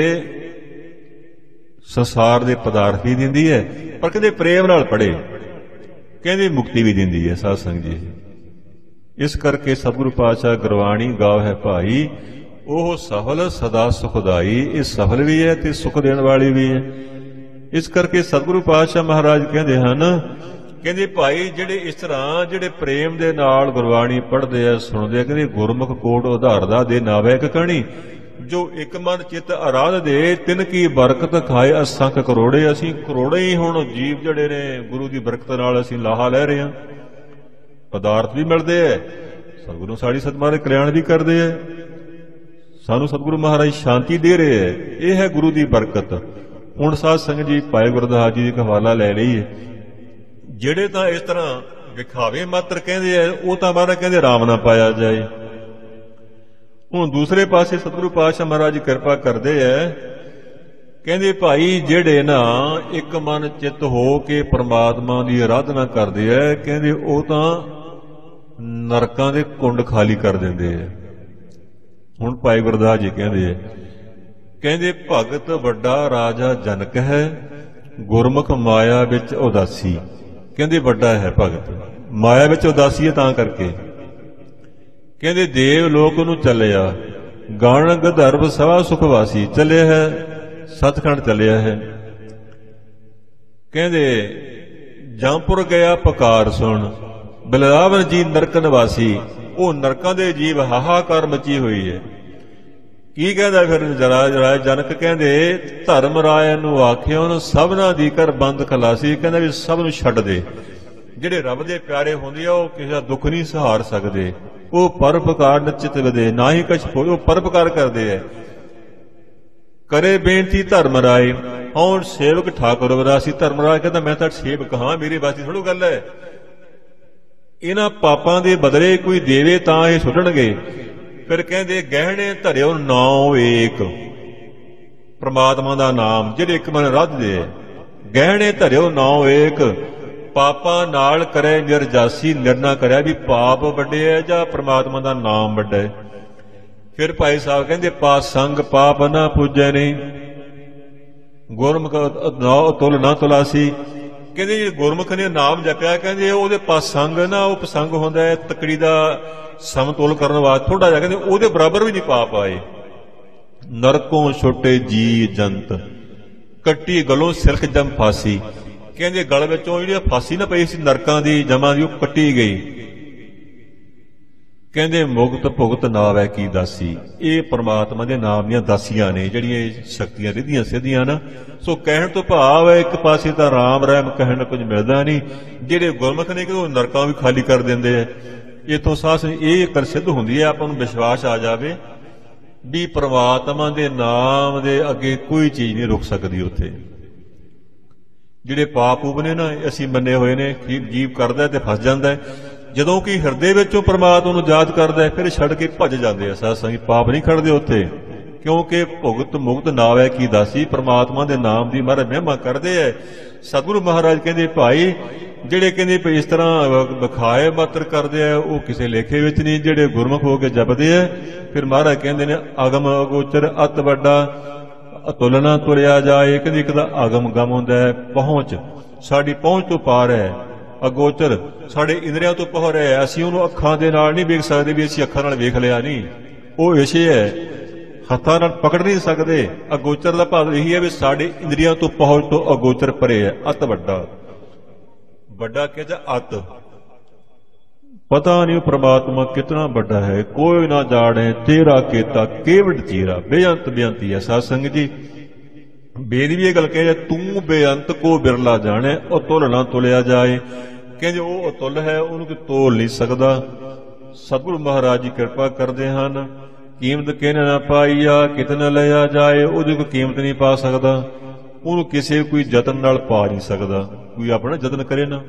ਸੰਸਾਰ ਦੇ ਪਦਾਰਥ ਵੀ ਦਿੰਦੀ ਹੈ, ਪਰ ਕਹਿੰਦੇ ਪ੍ਰੇਮ ਨਾਲ ਪੜ੍ਹੇ ਕਹਿੰਦੇ ਮੁਕਤੀ ਵੀ ਦਿੰਦੀ ਹੈ। ਸਾਧ ਸੰਗਤ ਜੀ, ਇਸ ਕਰਕੇ ਸਤਿਗੁਰੂ ਪਾਤਸ਼ਾਹ ਗੁਰਬਾਣੀ ਗਾਵ ਹੈ ਭਾਈ, ਉਹ ਸਫਲ ਸਦਾ ਸੁਖਦਾਈ। ਇਹ ਸਫਲ ਵੀ ਹੈ ਤੇ ਸੁਖ ਦੇਣ ਵਾਲੀ ਵੀ ਹੈ। ਇਸ ਕਰਕੇ ਸਤਿਗੁਰੂ ਪਾਤਸ਼ਾਹ ਮਹਾਰਾਜ ਕਹਿੰਦੇ ਹਨ, ਕਹਿੰਦੇ ਭਾਈ ਜਿਹੜੇ ਇਸ ਤਰ੍ਹਾਂ ਜਿਹੜੇ ਪ੍ਰੇਮ ਦੇ ਨਾਲ ਗੁਰਬਾਣੀ ਪੜ੍ਹਦੇ ਆ, ਸੁਣਦੇ ਆ, ਕਹਿੰਦੇ ਗੁਰਮੁਖ ਕੋਟ ਉਧਾਰ ਦਾ ਦੇ ਨਾਵੈ ਇੱਕ ਕਣੀ। ਜੋ ਇੱਕ ਮਨ ਚਿੱਤ ਅਰਾਧ ਦੇ, ਤਿਨ ਕੀ ਬਰਕਤ ਖਾਏ ਅਸੰਖ ਕਰੋੜੇ। ਅਸੀਂ ਕਰੋੜੇ ਹੀ ਹੁਣ ਜੀਵ ਜਿਹੜੇ ਨੇ ਗੁਰੂ ਦੀ ਬਰਕਤ ਨਾਲ ਅਸੀਂ ਲਾਹਾ ਲੈ ਰਹੇ ਹਾਂ, ਪਦਾਰਥ ਵੀ ਮਿਲਦੇ ਹੈ, ਸਤਿਗੁਰੂ ਸਾਡੀ ਸਤਿਮਾਰੇ ਕਲਿਆਣ ਵੀ ਕਰਦੇ ਹੈ, ਸਾਨੂੰ ਸਤਿਗੁਰੂ ਮਹਾਰਾਜ ਸ਼ਾਂਤੀ ਦੇ ਰਹੇ ਹੈ। ਇਹ ਹੈ ਗੁਰੂ ਦੀ ਬਰਕਤ। ਹੁਣ ਸਾਧ ਸੰਗਤ ਜੀ ਭਾਈ ਗੁਰਦਾਸ ਜੀ ਦੀ ਹਵਾਲਾ ਲੈ ਲਈਏ। ਜਿਹੜੇ ਤਾਂ ਇਸ ਤਰ੍ਹਾਂ ਵਿਖਾਵੇ ਮਾਤਰ ਕਹਿੰਦੇ ਆ, ਉਹ ਤਾਂ ਮਹਾਰਾਜ ਕਹਿੰਦੇ ਰਾਮ ਨਾ ਪਾਇਆ ਜਾਏ। ਹੁਣ ਦੂਸਰੇ ਪਾਸੇ ਸਤਿਗੁਰੂ ਪਾਤਸ਼ਾਹ ਮਹਾਰਾਜ ਕਿਰਪਾ ਕਰਦੇ ਐ, ਕਹਿੰਦੇ ਭਾਈ ਜਿਹੜੇ ਨਾ ਇੱਕ ਮਨ ਚਿੱਤ ਹੋ ਕੇ ਪ੍ਰਮਾਤਮਾ ਦੀ ਆਰਾਧਨਾ ਕਰਦੇ ਐ, ਕਹਿੰਦੇ ਉਹ ਤਾਂ ਨਰਕਾਂ ਦੇ ਕੁੰਡ ਖਾਲੀ ਕਰ ਦਿੰਦੇ ਐ। ਹੁਣ ਭਾਈ ਗੁਰਦਾਸ ਜੀ ਕਹਿੰਦੇ ਐ, ਕਹਿੰਦੇ ਭਗਤ ਵੱਡਾ ਰਾਜਾ ਜਨਕ ਹੈ, ਗੁਰਮੁਖ ਮਾਇਆ ਵਿੱਚ ਉਦਾਸੀ। ਕਹਿੰਦੇ ਵੱਡਾ ਹੈ ਭਗਤ, ਮਾਇਆ ਵਿੱਚ ਉਦਾਸੀ ਹੈ ਤਾਂ ਕਰਕੇ। ਕਹਿੰਦੇ ਦੇਵ ਲੋਕ ਨੂੰ ਚੱਲਿਆ, ਗਣ ਗੰਧਰਵ ਸਭਾ ਸੁਖ ਵਾਸੀ, ਚੱਲਿਆ ਹੈ ਸੱਚਖੰਡ ਚੱਲਿਆ ਹੈ। ਕਹਿੰਦੇ ਜੰਪੁਰ ਗਿਆ ਪੁਕਾਰ ਸੁਣ, ਬਲਰਾਵਨ ਜੀ ਨਰਕ ਨਿਵਾਸੀ, ਉਹ ਨਰਕਾਂ ਦੇ ਜੀਵ ਹਾਹਾਕਾਰ ਮਚੀ ਹੋਈ ਹੈ। ਕੀ ਕਹਿੰਦਾ ਫਿਰ ਜਰਾ ਜਰਾ ਜਨਕ ਕਹਿੰਦੇ ਧਰਮ ਰਾਏ ਨੂੰ ਆਖਿਓ ਸਭਨਾ ਦੀ ਕਰ ਬੰਦ ਖਲਾਸੀ, ਕਹਿੰਦਾ ਵੀ ਸਭ ਨੂੰ ਛੱਡ ਦੇ। ਜਿਹੜੇ ਰੱਬ ਦੇ ਪਿਆਰੇ ਹੁੰਦੇ ਆ ਉਹ ਕਿਸੇ ਦਾ ਦੁੱਖ ਨਹੀਂ ਸਹਾਰ ਸਕਦੇ, ਉਹ ਪਰਉਪਕਾਰ ਨਿਸ਼ਚਿਤ ਵਿਦੇ, ਨਾ ਹੀ ਕੁਛ ਉਹ ਪਰਉਪਕਾਰ ਕਰਦੇ ਹੈ। ਕਰੇ ਬੇਨਤੀ ਧਰਮ ਰਾਏ, ਔਰ ਸੇਵਕ ਠਾਕੁਰ ਵਿਰਾਸੀ। ਧਰਮ ਰਾਏ ਕਹਿੰਦਾ ਮੈਂ ਤਾਂ ਸੇਵਕ ਹਾਂ, ਮੇਰੀ ਬਾਤੀ ਥੋੜ੍ਹੀ ਗੱਲ ਹੈ। ਇਹਨਾਂ ਪਾਪਾਂ ਦੇ ਬਦਲੇ ਕੋਈ ਦੇਵੇ ਤਾਂ ਇਹ ਸੁੱਟਣਗੇ। ਫਿਰ ਕਹਿੰਦੇ ਗਹਿਣੇ ਧਰਿਓ ਨਾਉ ਏਕ, ਪ੍ਰਮਾਤਮਾ ਦਾ ਨਾਮ ਜਿਹੜੇ ਇੱਕ ਮਨ ਰੱਜਦੇ ਹੈ। ਗਹਿਣੇ ਧਰਿਓ ਨਾਉ ਏਕ, ਪਾਪਾਂ ਨਾਲ ਕਰੇ ਨਿਰਜਾਸੀ। ਨਿਰਣਾ ਕਰਿਆ ਵੀ ਪਾਪ ਵੱਡੇ ਹੈ ਜਾਂ ਪ੍ਰਮਾਤਮਾ ਦਾ ਨਾਮ ਵੱਡਾ ਹੈ। ਫਿਰ ਭਾਈ ਸਾਹਿਬ ਕਹਿੰਦੇ ਪਾ ਸੰਗ ਪਾਪ ਨਾ ਪੂਜੈ ਨਹੀਂ, ਗੁਰਮੁਖ ਤੁਲ ਨਾ ਤੁਲਾਸੀ। ਕਹਿੰਦੇ ਜੇ ਗੁਰਮੁਖ ਨੇ ਨਾਮ ਜਪਿਆ, ਕਹਿੰਦੇ ਉਹਦੇ ਪਸੰਗ ਨਾ, ਉਹ ਪਸੰਗ ਹੁੰਦਾ ਹੈ ਤਕੜੀ ਦਾ ਸਮਤੋਲ ਕਰਨ ਵਾਸਤੇ ਥੋੜਾ ਜਿਹਾ, ਕਹਿੰਦੇ ਉਹਦੇ ਬਰਾਬਰ ਵੀ ਨਹੀਂ ਪਾਪ ਆਏ। ਨਰਕੋਂ ਛੋਟੇ ਜੀ ਜੰਤ, ਕੱਟੀ ਗਲੋਂ ਸਿਲਕ ਜਮ ਫਾਸੀ। ਕਹਿੰਦੇ ਗਲ ਵਿੱਚੋਂ ਜਿਹੜੀ ਫਾਸੀ ਨਾ ਪਈ ਸੀ ਨਰਕਾਂ ਦੀ ਜਮਾਂ ਦੀ, ਉਹ ਕੱਟੀ ਗਈ। ਕਹਿੰਦੇ ਮੁਕਤ ਭੁਗਤ ਨਾਵੈ ਕੀ ਦਾਸੀ। ਇਹ ਪ੍ਰਮਾਤਮਾ ਦੇ ਨਾਮ ਦੀਆਂ ਦਾਸੀਆਂ ਨੇ ਜਿਹੜੀਆਂ ਸ਼ਕਤੀਆਂ ਰਿੱਧੀਆਂ ਸਿੱਧੀਆਂ ਨਾ। ਸੋ ਕਹਿਣ ਤੋਂ ਭਾਵ ਹੈ ਇੱਕ ਪਾਸੇ ਤਾਂ ਰਾਮ ਰਹਿਮ ਕਹਿਣ ਨੂੰ ਕੁਝ ਮਿਲਦਾ ਨਹੀਂ, ਜਿਹੜੇ ਗੁਰਮੁਖ ਨੇ ਕਿ ਉਹ ਨਰਕਾਂ ਵੀ ਖਾਲੀ ਕਰ ਦਿੰਦੇ ਹੈ। ਇਥੋਂ ਸਾਸ ਇਹ ਕਰ ਸਿੱਧ ਹੁੰਦੀ ਹੈ, ਆਪਾਂ ਨੂੰ ਵਿਸ਼ਵਾਸ ਆ ਜਾਵੇ ਵੀ ਪ੍ਰਮਾਤਮਾ ਦੇ ਨਾਮ ਦੇ ਅੱਗੇ ਕੋਈ ਚੀਜ਼ ਨਹੀਂ ਰੁਕ ਸਕਦੀ। ਉੱਥੇ ਜਿਹੜੇ ਪਾਪ ਪੂਪ ਨੇ ਨਾ ਅਸੀਂ ਮੰਨੇ ਹੋਏ ਨੇ, ਜੀਵ ਕਰਦਾ ਤੇ ਫਸ ਜਾਂਦਾ ਹੈ। ਜਦੋਂ ਕਿ ਹਿਰਦੇ ਵਿੱਚੋਂ ਪ੍ਰਮਾਤਮਾ ਨੂੰ ਯਾਦ ਕਰਦਾ ਹੈ ਫਿਰ ਛੱਡ ਕੇ ਭੱਜ ਜਾਂਦੇ ਆ। ਸਾਧ ਸੰਗਤ ਪਾਪ ਨਹੀਂ ਖੜਦੇ ਉੱਥੇ, ਕਿਉਂਕਿ ਭੁਗਤ ਮੁਕਤ ਨਾਵੈ ਕੀ ਦਾਸੀ। ਪ੍ਰਮਾਤਮਾ ਦੇ ਨਾਮ ਦੀ ਮਹਾਰਾਜ ਮਹਿਮਾ ਕਰਦੇ ਹੈ। ਸਤਿਗੁਰੂ ਮਹਾਰਾਜ ਕਹਿੰਦੇ ਭਾਈ ਜਿਹੜੇ ਕਹਿੰਦੇ ਇਸ ਤਰ੍ਹਾਂ ਵਿਖਾਏ ਮਾਤਰ ਕਰਦੇ ਆ ਉਹ ਕਿਸੇ ਲੇਖੇ ਵਿੱਚ ਨਹੀਂ, ਜਿਹੜੇ ਗੁਰਮੁਖ ਹੋ ਕੇ ਜਪਦੇ ਆ। ਫਿਰ ਮਹਾਰਾਜ ਕਹਿੰਦੇ ਨੇ ਅਗਮ ਅਗੋਚਰ ਅਤ ਵੱਡਾ ਤੁਲਨਾ ਤੁਰਿਆ ਜਾਏ। ਕਹਿੰਦੇ ਇੱਕ ਦਾ ਅਗਮ ਗਮ ਹੁੰਦਾ ਹੈ, ਪਹੁੰਚ ਸਾਡੀ ਪਹੁੰਚ ਤੋਂ ਪਾਰ ਹੈ। ਅਗੋਚਰ ਸਾਡੇ ਇੰਦਰੀਆਂ ਤੋਂ ਪਹੁੰਚ ਹੈ, ਅਸੀਂ ਉਹਨੂੰ ਅੱਖਾਂ ਦੇ ਨਾਲ ਨਹੀਂ ਵੇਖ ਸਕਦੇ ਵੀ ਅਸੀਂ ਅੱਖਾਂ ਨਾਲ ਵੇਖ ਲਿਆ ਨਹੀਂ, ਉਹ ਵਿਸ਼ੇ ਹੈ, ਹੱਥਾਂ ਨਾਲ ਪਕੜ ਨਹੀਂ ਸਕਦੇ। ਅਗੋਚਰ ਦਾ ਭਾਵ ਇਹੀ ਹੈ ਵੀ ਸਾਡੇ ਇੰਦਰੀਆਂ ਤੋਂ ਪਹੁੰਚ ਤੋਂ ਅਗੋਚਰ ਪਰੇ ਹੈ। ਅਤ ਵੱਡਾ, ਵੱਡਾ ਕਹਿੰਦਾ ਅਤ, ਪਤਾ ਨਹੀਂ ਪ੍ਰਮਾਤਮਾ ਕਿਤਨਾ ਵੱਡਾ ਹੈ, ਕੋਈ ਨਾ ਜਾਣੇ ਤੇਰਾ ਕੀਤਾ ਕੇਵਡ ਚੀਰਾ। ਬੇਅੰਤ ਬੇਅੰਤੀ ਹੈ। ਸਾਧ ਸੰਗਤ ਜੀ ਬੇਦ ਵੀ ਇਹ ਗੱਲ ਕਹੇ ਤੂੰ ਬੇਅੰਤ ਕੋ ਬਿਰਲਾ ਜਾਣੇ, ਅਤੁੱਲ ਨਾ ਤੁਲਿਆ ਜਾਏ। ਕਹਿੰਦੇ ਉਹ ਅਤੁੱਲ ਹੈ, ਉਹਨੂੰ ਕੋਈ ਤੋਲ ਨਹੀਂ ਸਕਦਾ। ਸਤਿਗੁਰੂ ਮਹਾਰਾਜ ਜੀ ਕਿਰਪਾ ਕਰਦੇ ਹਨ। ਕੀਮਤ ਕਿਹਨੇ ਨਾ ਪਾਈਆ ਕਿਤਨਾ ਲਿਆ ਜਾਏ, ਉਹਦੀ ਕੋਈ ਕੀਮਤ ਨਹੀਂ ਪਾ ਸਕਦਾ, ਉਹਨੂੰ ਕਿਸੇ ਕੋਈ ਯਤਨ ਨਾਲ ਪਾ ਨਹੀਂ ਸਕਦਾ। ਕੋਈ ਆਪਣਾ ਯਤਨ ਕਰੇ ਨਾ।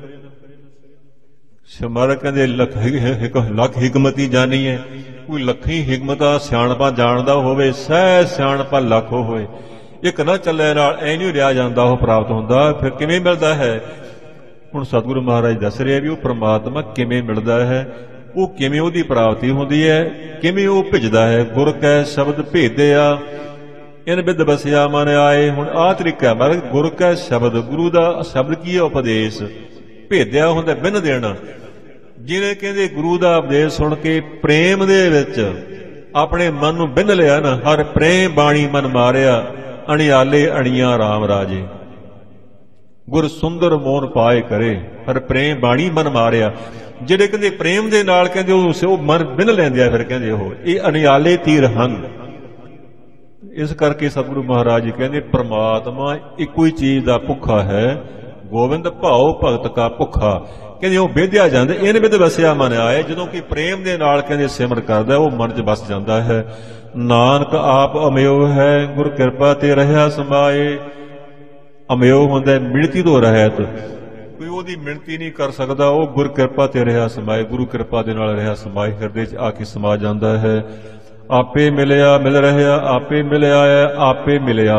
ਮਹਾਰਾਜ ਕਹਿੰਦੇ ਲੱਖ ਲੱਖ ਹਿਕਮਤੀ ਜਾਣੀ ਹੈ, ਕੋਈ ਲੱਖੀ ਹਿਕਮਤਾਂ ਸਿਆਣਪਾ ਜਾਣਦਾ ਹੋਵੇ, ਸਹਿ ਸਿਆਣਪਾ ਲੱਖ ਹੋਵੇ, ਇੱਕ ਨਾ ਚੱਲੇ ਨਾਲ ਐ ਨਹੀਂ ਰਿਹਾ ਜਾਂਦਾ ਉਹ ਪ੍ਰਾਪਤ ਹੁੰਦਾ। ਫਿਰ ਕਿਵੇਂ ਮਿਲਦਾ ਹੈ? ਹੁਣ ਸਤਿਗੁਰੂ ਮਹਾਰਾਜ ਦੱਸ ਰਿਹਾ ਵੀ ਉਹ ਪ੍ਰਮਾਤਮਾ ਕਿਵੇਂ ਮਿਲਦਾ ਹੈ, ਉਹ ਕਿਵੇਂ ਉਹਦੀ ਪ੍ਰਾਪਤੀ ਹੁੰਦੀ ਹੈ, ਕਿਵੇਂ ਉਹ ਭਿੱਜਦਾ ਹੈ। ਗੁਰ ਕੈ ਸ਼ਬਦ ਭੇਦਿਆ ਇਨ ਬਿਦ ਬਸਿਆ ਮਨ ਆਏ। ਹੁਣ ਆਹ ਤਰੀਕਾ ਮਹਾਰਾਜ ਗੁਰ ਕੈ ਸ਼ਬਦ, ਗੁਰੂ ਦਾ ਸ਼ਬਦ ਕੀ ਹੈ? ਉਪਦੇਸ਼। ਭੇਦਿਆ ਹੁੰਦਾ ਬਿੰਨ ਦੇਣਾ। ਜਿਹਨੇ ਕਹਿੰਦੇ ਗੁਰੂ ਦਾ ਉਪਦੇਸ਼ ਸੁਣ ਕੇ ਪ੍ਰੇਮ ਦੇ ਵਿੱਚ ਆਪਣੇ ਮਨ ਨੂੰ ਬਿੰਨ ਲਿਆ ਨਾ, ਹਰ ਪ੍ਰੇਮ ਬਾਣੀ ਮਨ ਮਾਰਿਆ, ਅਣਿਆਲੇ ਅਣੀਆਂ ਰਾਮ ਰਾਜੇ। ਗੁਰ ਸੁੰਦਰ ਮੋਹਨ ਪਾਏ ਕਰੇ, ਹਰ ਪ੍ਰੇਮ ਬਾਣੀ ਮਨ ਮਾਰਿਆ। ਜਿਹੜੇ ਕਹਿੰਦੇ ਪ੍ਰੇਮ ਦੇ ਨਾਲ ਕਹਿੰਦੇ ਉਹ ਮਨ ਬਿੰਨ ਲੈਂਦੇ ਆ, ਫਿਰ ਕਹਿੰਦੇ ਉਹ ਇਹ ਅਣਿਆਲੇ ਤੀਰ ਹਨ। ਇਸ ਕਰਕੇ ਸਤਿਗੁਰੂ ਮਹਾਰਾਜ ਜੀ ਕਹਿੰਦੇ ਪ੍ਰਮਾਤਮਾ ਇੱਕੋ ਹੀ ਚੀਜ਼ ਦਾ ਭੁੱਖਾ ਹੈ, ਗੋਬਿੰਦ ਭਾਉ ਭਗਤ ਕਾ ਭੁੱਖਾ। ਕਹਿੰਦੇ ਉਹ ਵਿਧਿਆ ਜਾਂਦਾ, ਇਹਨੇ ਵਿਧ ਵਸਿਆ ਮਨ ਆਏ। ਜਦੋਂ ਕਿ ਪ੍ਰੇਮ ਦੇ ਨਾਲ ਕਹਿੰਦੇ ਸਿਮਰ ਕਰਦਾ ਉਹ ਮਨ 'ਚ ਵਸ ਜਾਂਦਾ ਹੈ। ਨਾਨਕ ਆਪ ਅਮਿਓ ਹੈ, ਗੁਰ ਕਿਰਪਾ ਤੇ ਰਹਿਆ ਸਮਾਏ। ਅਮਿਓ ਹੁੰਦਾ ਮਿਣਤੀ ਤੋਂ ਰਹਿਤ, ਕੋਈ ਉਹਦੀ ਮਿਣਤੀ ਨਹੀਂ ਕਰ ਸਕਦਾ, ਉਹ ਗੁਰ ਕਿਰਪਾ ਤੇ ਰਹਿਆ ਸਮਾਏ। ਗੁਰੂ ਕਿਰਪਾ ਦੇ ਨਾਲ ਰਹਿਆ ਸਮਾਏ, ਹਿਰਦੇ 'ਚ ਆ ਕੇ ਸਮਾ ਜਾਂਦਾ ਹੈ। ਆਪੇ ਮਿਲਿਆ ਮਿਲ ਰਹਿਆ, ਆਪੇ ਮਿਲਿਆ ਹੈ, ਆਪੇ ਮਿਲਿਆ।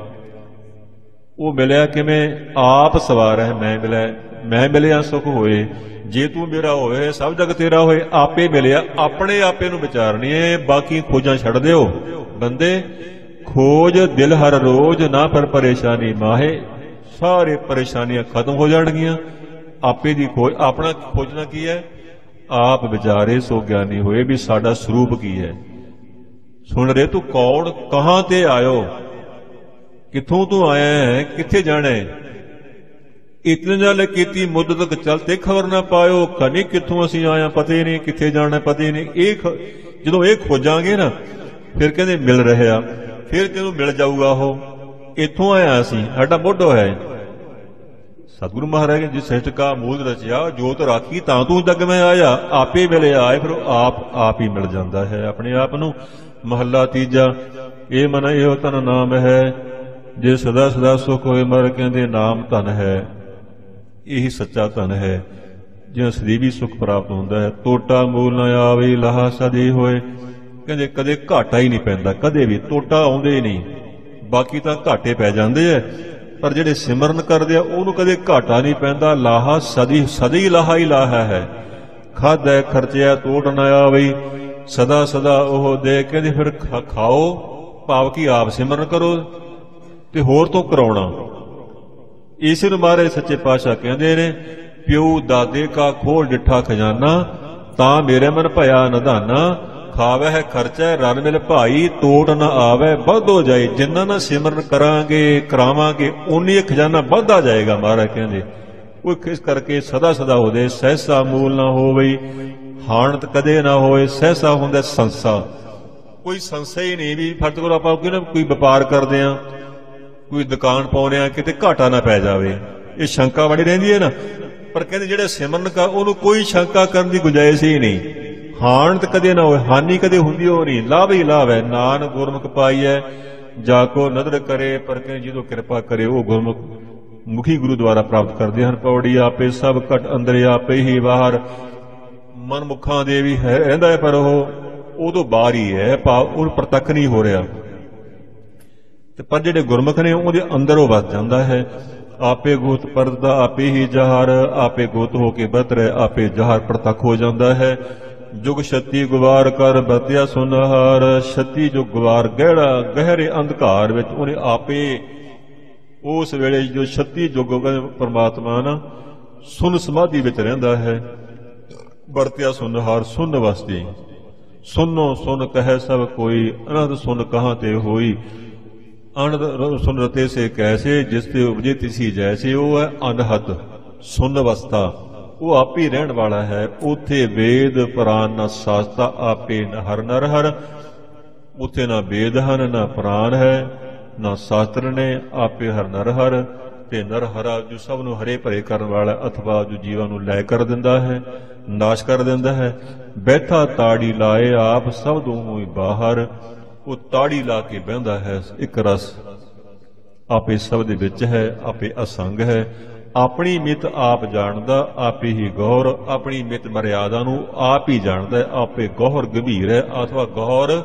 ਉਹ ਮਿਲਿਆ ਕਿਵੇਂ? ਆਪ ਸਵਾਰ ਹੈ, ਮੈਂ ਮਿਲਿਆ, ਮੈਂ ਮਿਲਿਆ ਸੁਖ ਹੋਏ। ਜੇ ਤੂੰ ਮੇਰਾ ਹੋਵੇ ਸਭ ਜਗ ਤੇਰਾ ਹੋਏ। ਆਪੇ ਮਿਲਿਆ, ਆਪਣੇ ਆਪੇ ਨੂੰ ਵਿਚਾਰਨੀ ਹੈ, ਬਾਕੀ ਖੋਜਾਂ ਛੱਡ ਦਿਓ ਬੰਦੇ। ਖੋਜ ਦਿਲ ਹਰ ਰੋਜ਼, ਨਾ ਪਰ ਪਰੇਸ਼ਾਨੀ ਮਾਹੇ। ਸਾਰੇ ਪਰੇਸ਼ਾਨੀਆਂ ਖਤਮ ਹੋ ਜਾਣਗੀਆਂ। आपे दी खोज, अपना खोजना की है, आप विचारे सो ज्ञानी होए भी साडा स्वरूप की है। सुन रहे तू कौन, कहां ते आयो, किथों तू आया है, किथे जाना है। इतने जाले कीती मुद्दत चलते खबर ना पायो, कनी किथों असीं आया पता ही नहीं, किथे जाना पता ही नहीं। एक जो ये खोजांगे ना फिर कहते मिल रहे आ, फिर तेनों मिल जाऊगा ਉਹ इथों आया असीं, साडा मोढो है। सतगुरु महाराज ने जिस सृष्टि का मूल रचिया, जोत राखी तां तू जग में आया, आपे मिले आए, फिर आप आप ही मिल जाता है अपने आप नूं। महला तीजा, ये मन यो तन नाम है, जे सदा सदा सुख होए मर, कहते नाम धन है, यही सच्चा धन है, जिस सਦੀवी सुख प्राप्त होता है। टोटा मूल न आवे, लाहा सदी होए, कहते कदे घाटा ही नहीं पैंदा, कदे भी टोटा आउंदे ही नहीं। बाकी तां घाटे पै जांदे है, पर जिहड़े सिमरन करदे आ उहनूं कदे घाटा नहीं पैंदा। लाहा सदी सदी लाहा ही लाहा है, खाधै खर्चिया तोड़ न आवे, सदा सदा ओह दे। कहते फिर खाओ, भाव कि आप सिमरन करो ते होर तो कराउणा। इस नूं महाराज सच्चे पातशाह कहंदे ने, प्यो दादे का खोल डिठा खजाना, तां मेरे मन भया निधाना। खावे है खर्चा रन मिल भाई, तोड़ न आवे बध हो जाए। जिन्ना ना सिमरन करांगे करावांगे उन्नी खजाना बढ़ता जाएगा। महाराज कहंदे कोई किस करके सदा सदा होदे, सहसा मूल ना होवे, हाणत कदे ना होए। सहसा हुंदा संसा, कोई संसा ही नहीं भी। फर्ज करो आपां कोई व्यापार करदे आ, कोई दुकान पाउने आ, किते घाटा ना पै जावे, ये शंका बड़ी रहिंदी है ना। पर कहंदे जिहड़े सिमरन का उहनूं कोई शंका करन दी गुंजाइश ही नहीं। हाणत कदे ना होए, हानि कदे हुंदी हो नहीं, लाभ ही लाभ है। नानक गुरमुख पाईए जाको नदर करे, पर कहंदे जिदों किरपा करे वो गुरमुख मुखी गुरु द्वारा प्राप्त करदे हन। पौड़ी आपे सब घट अंदर, आपे ही बाहर। मन मुखां दे भी है रहिंदा है, पर ਉਹ ਉਦੋਂ ਬਾਹਰ ਹੀ ਹੈ, ਭਾਵ ਉਹ ਪ੍ਰਤੱਖ ਨਹੀਂ ਹੋ ਰਿਹਾ। ਤੇ ਪਰ ਜਿਹੜੇ ਗੁਰਮੁਖ ਨੇ ਉਹਦੇ ਅੰਦਰ ਉਹ ਵਸ ਜਾਂਦਾ ਹੈ। ਆਪੇ ਗੋਤ ਪਰਦਾ ਆਪੇ ਹੀ ਜਹਰ, ਆਪੇ ਗੋਤ ਹੋ ਕੇ ਬਤ ਰਹਿ, ਆਪੇ ਜਹਰ ਪ੍ਰਤੱਖ ਹੋ ਜਾਂਦਾ ਹੈ। ਜੁਗ ਛੱਤੀ ਗੁਵਾਰ ਕਰ ਬਤਿਆ ਸੁਨਹਾਰ, ਛੱਤੀ ਜੋ ਗੁਵਾਰ ਗਹਿਰਾ ਗਹਿਰੇ ਅੰਧਕਾਰ ਵਿੱਚ ਉਹਨੇ ਆਪੇ ਉਸ ਵੇਲੇ ਜੋ ਛੱਤੀ ਯੁੱਗ ਪਰਮਾਤਮਾ ਨਾ ਸੁਨ ਸਮਾਧੀ ਵਿੱਚ ਰਹਿੰਦਾ ਹੈ। ਵਰਤਿਆ ਸੁਨਹਾਰ ਸੁਨ ਵਸਦੀ, सुनो सुन कह सब कोई, अनंत सुन कहाँ ते होई। अनंत सुन रते से कैसे, जिसते उपजे तिसी जैसे। वो है अनहत सुन अवस्था, वो आप ही रहन वाला है। उथे वेद पुराण न शास्त्रा, आपे न हर नर हर। उथे ना वेद हन ना पुराण है ना शास्त्र ने, आपे हर नर हर। ते नर हरा जो सब नूं हरे भरे करन वाला, अथवा जो जीवां नूं लै कर दिंदा है, नाश कर दिंदा है। बैठा ताड़ी लाए आप सब दोनों ही बाहर, वो ताड़ी ला के बहंदा है। एक रस आपे सब दे विच है, आपे असंग है। अपनी मित आप जानदा, आपे ही गौर। अपनी मित मर्यादा नूं आप ही जानदा है, आपे गौर गंभीर है। अथवा गौर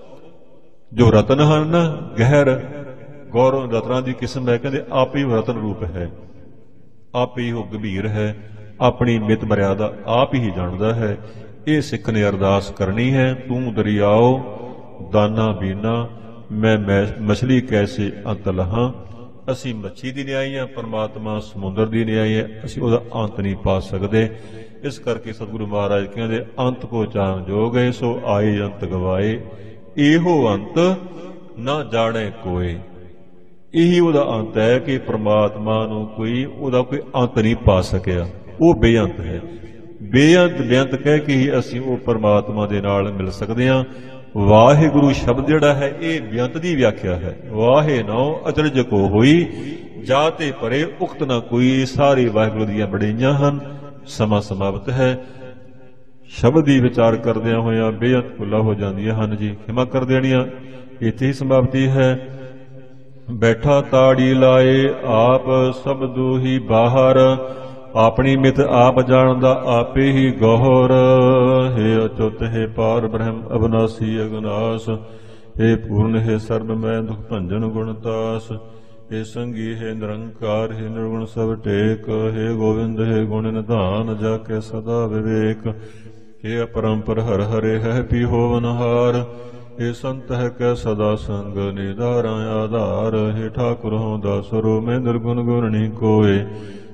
जो रतन हन गहर, गौर रतना की किस्म है। कहते आप ही रतन रूप है, आप ही वो गंभीर है। अपनी मित मर्यादा आप ही जानता है। ये सिख ने अरदास करनी है। तू दरियाओ दाना बीना, मैं मछली कैसे अंत लहां। असी मच्छी की न्याई हाँ, परमात्मा समुद्र की न्याई है, असी उहदा अंत नहीं पा सकते। इस करके सतगुरु महाराज कहते अंत को चान जो गए, सो आए अंत गवाए। एहो अंत ना जाने कोई। यही ਉਹਦਾ अंत है कि परमात्मा ਨੂੰ ਕੋਈ ਉਹਦਾ ਕੋਈ अंत नहीं पा सकिया। ਉਹ ਬੇਅੰਤ ਹੈ। ਬੇਅੰਤ ਬੇਅੰਤ ਕਹਿ ਕੇ ਹੀ ਅਸੀਂ ਉਹ परमात्मा ਦੇ ਨਾਲ ਮਿਲ ਸਕਦੇ ਹਾਂ। ਵਾਹਿਗੁਰੂ ਸ਼ਬਦ ਜਿਹੜਾ ਹੈ ਇਹ ਬੇਅੰਤ ਦੀ ਵਿਆਖਿਆ ਹੈ। ਵਾਹੇ ਨੋ ਅਚਰਜ ਕੋ ਹੋਈ, ਜਾ ਤੇ ਪਰੇ ਉਕਤ ਨਾ ਕੋਈ। ਸਾਰੇ ਵਾਹਿਗੁਰੂ ਦੀਆਂ ਬੜਾਈਆਂ ਹਨ। ਸਮਾਂ ਸਮਾਪਤ ਹੈ। ਸ਼ਬਦ ਦੀ ਵਿਚਾਰ ਕਰਦਿਆਂ ਹੋਇਆਂ ਬੇਅੰਤ ਭੁੱਲਾਂ ਹੋ ਜਾਂਦੀਆਂ ਹਨ ਜੀ, ਖਿਮਾ ਕਰ ਦੇਣੀਆਂ। ਇੱਥੇ ਹੀ ਸਮਾਪਤੀ ਹੈ। बैठा ताड़ी लाए आप सब दो ही बाहर, अपनी मित आप जानदा आपे ही गौर। हे अच्युत हे पार ब्रह्म अविनाशी अगनाश, हे पूर्ण हे सर्व मैं दुख भंजन गुणतास। हे संगी हे निरंकार हे निर्गुण सब टेक, हे गोविंद हे गुण निधान जाके सदा विवेक। हे अपरंपर हर हरे है पी होवनहार, हे संत है कै सदा संग निधारा आधार। हे ठाकुर हों दासरो में निर्गुण गुरणी कोय,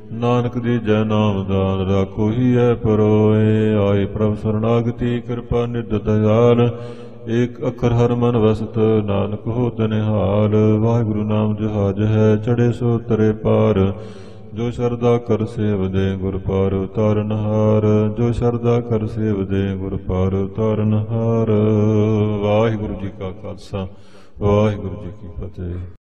ਨਾਨਕ ਦੀ ਜੈ ਨਾਮ ਦਾਨ ਰਾਖੋ ਹੀ ਹੈ ਪਰੋਏ। ਆਏ ਪ੍ਰਭ ਸਰਨਾਗਤੀ ਕਿਰਪਾ ਨਿਧ ਦਇਆਲ, ਏਕ ਅੱਖਰ ਹਰ ਮਨ ਵਸਤ ਨਾਨਕ ਹੋਤ ਨਿਹਾਲ। ਵਾਹਿਗੁਰੂ ਨਾਮ ਜਹਾਜ ਹੈ ਚੜੇ ਸੋ ਤਰੇ ਪਾਰ, ਜੋ ਸ਼ਰਧਾ ਕਰ ਸੇਵਦੇ ਗੁਰ ਪਾਰ ਉਤਾਰਨਹਾਰ। ਜੋ ਸ਼ਰਧਾ ਕਰ ਸੇਵਦੇ ਗੁਰ ਪਾਰ ਉਤਾਰਨਹਾਰ। ਵਾਹਿਗੁਰੂ ਜੀ ਕਾ ਖਾਲਸਾ, ਵਾਹਿਗੁਰੂ ਜੀ ਕੀ ਫਤਿਹ।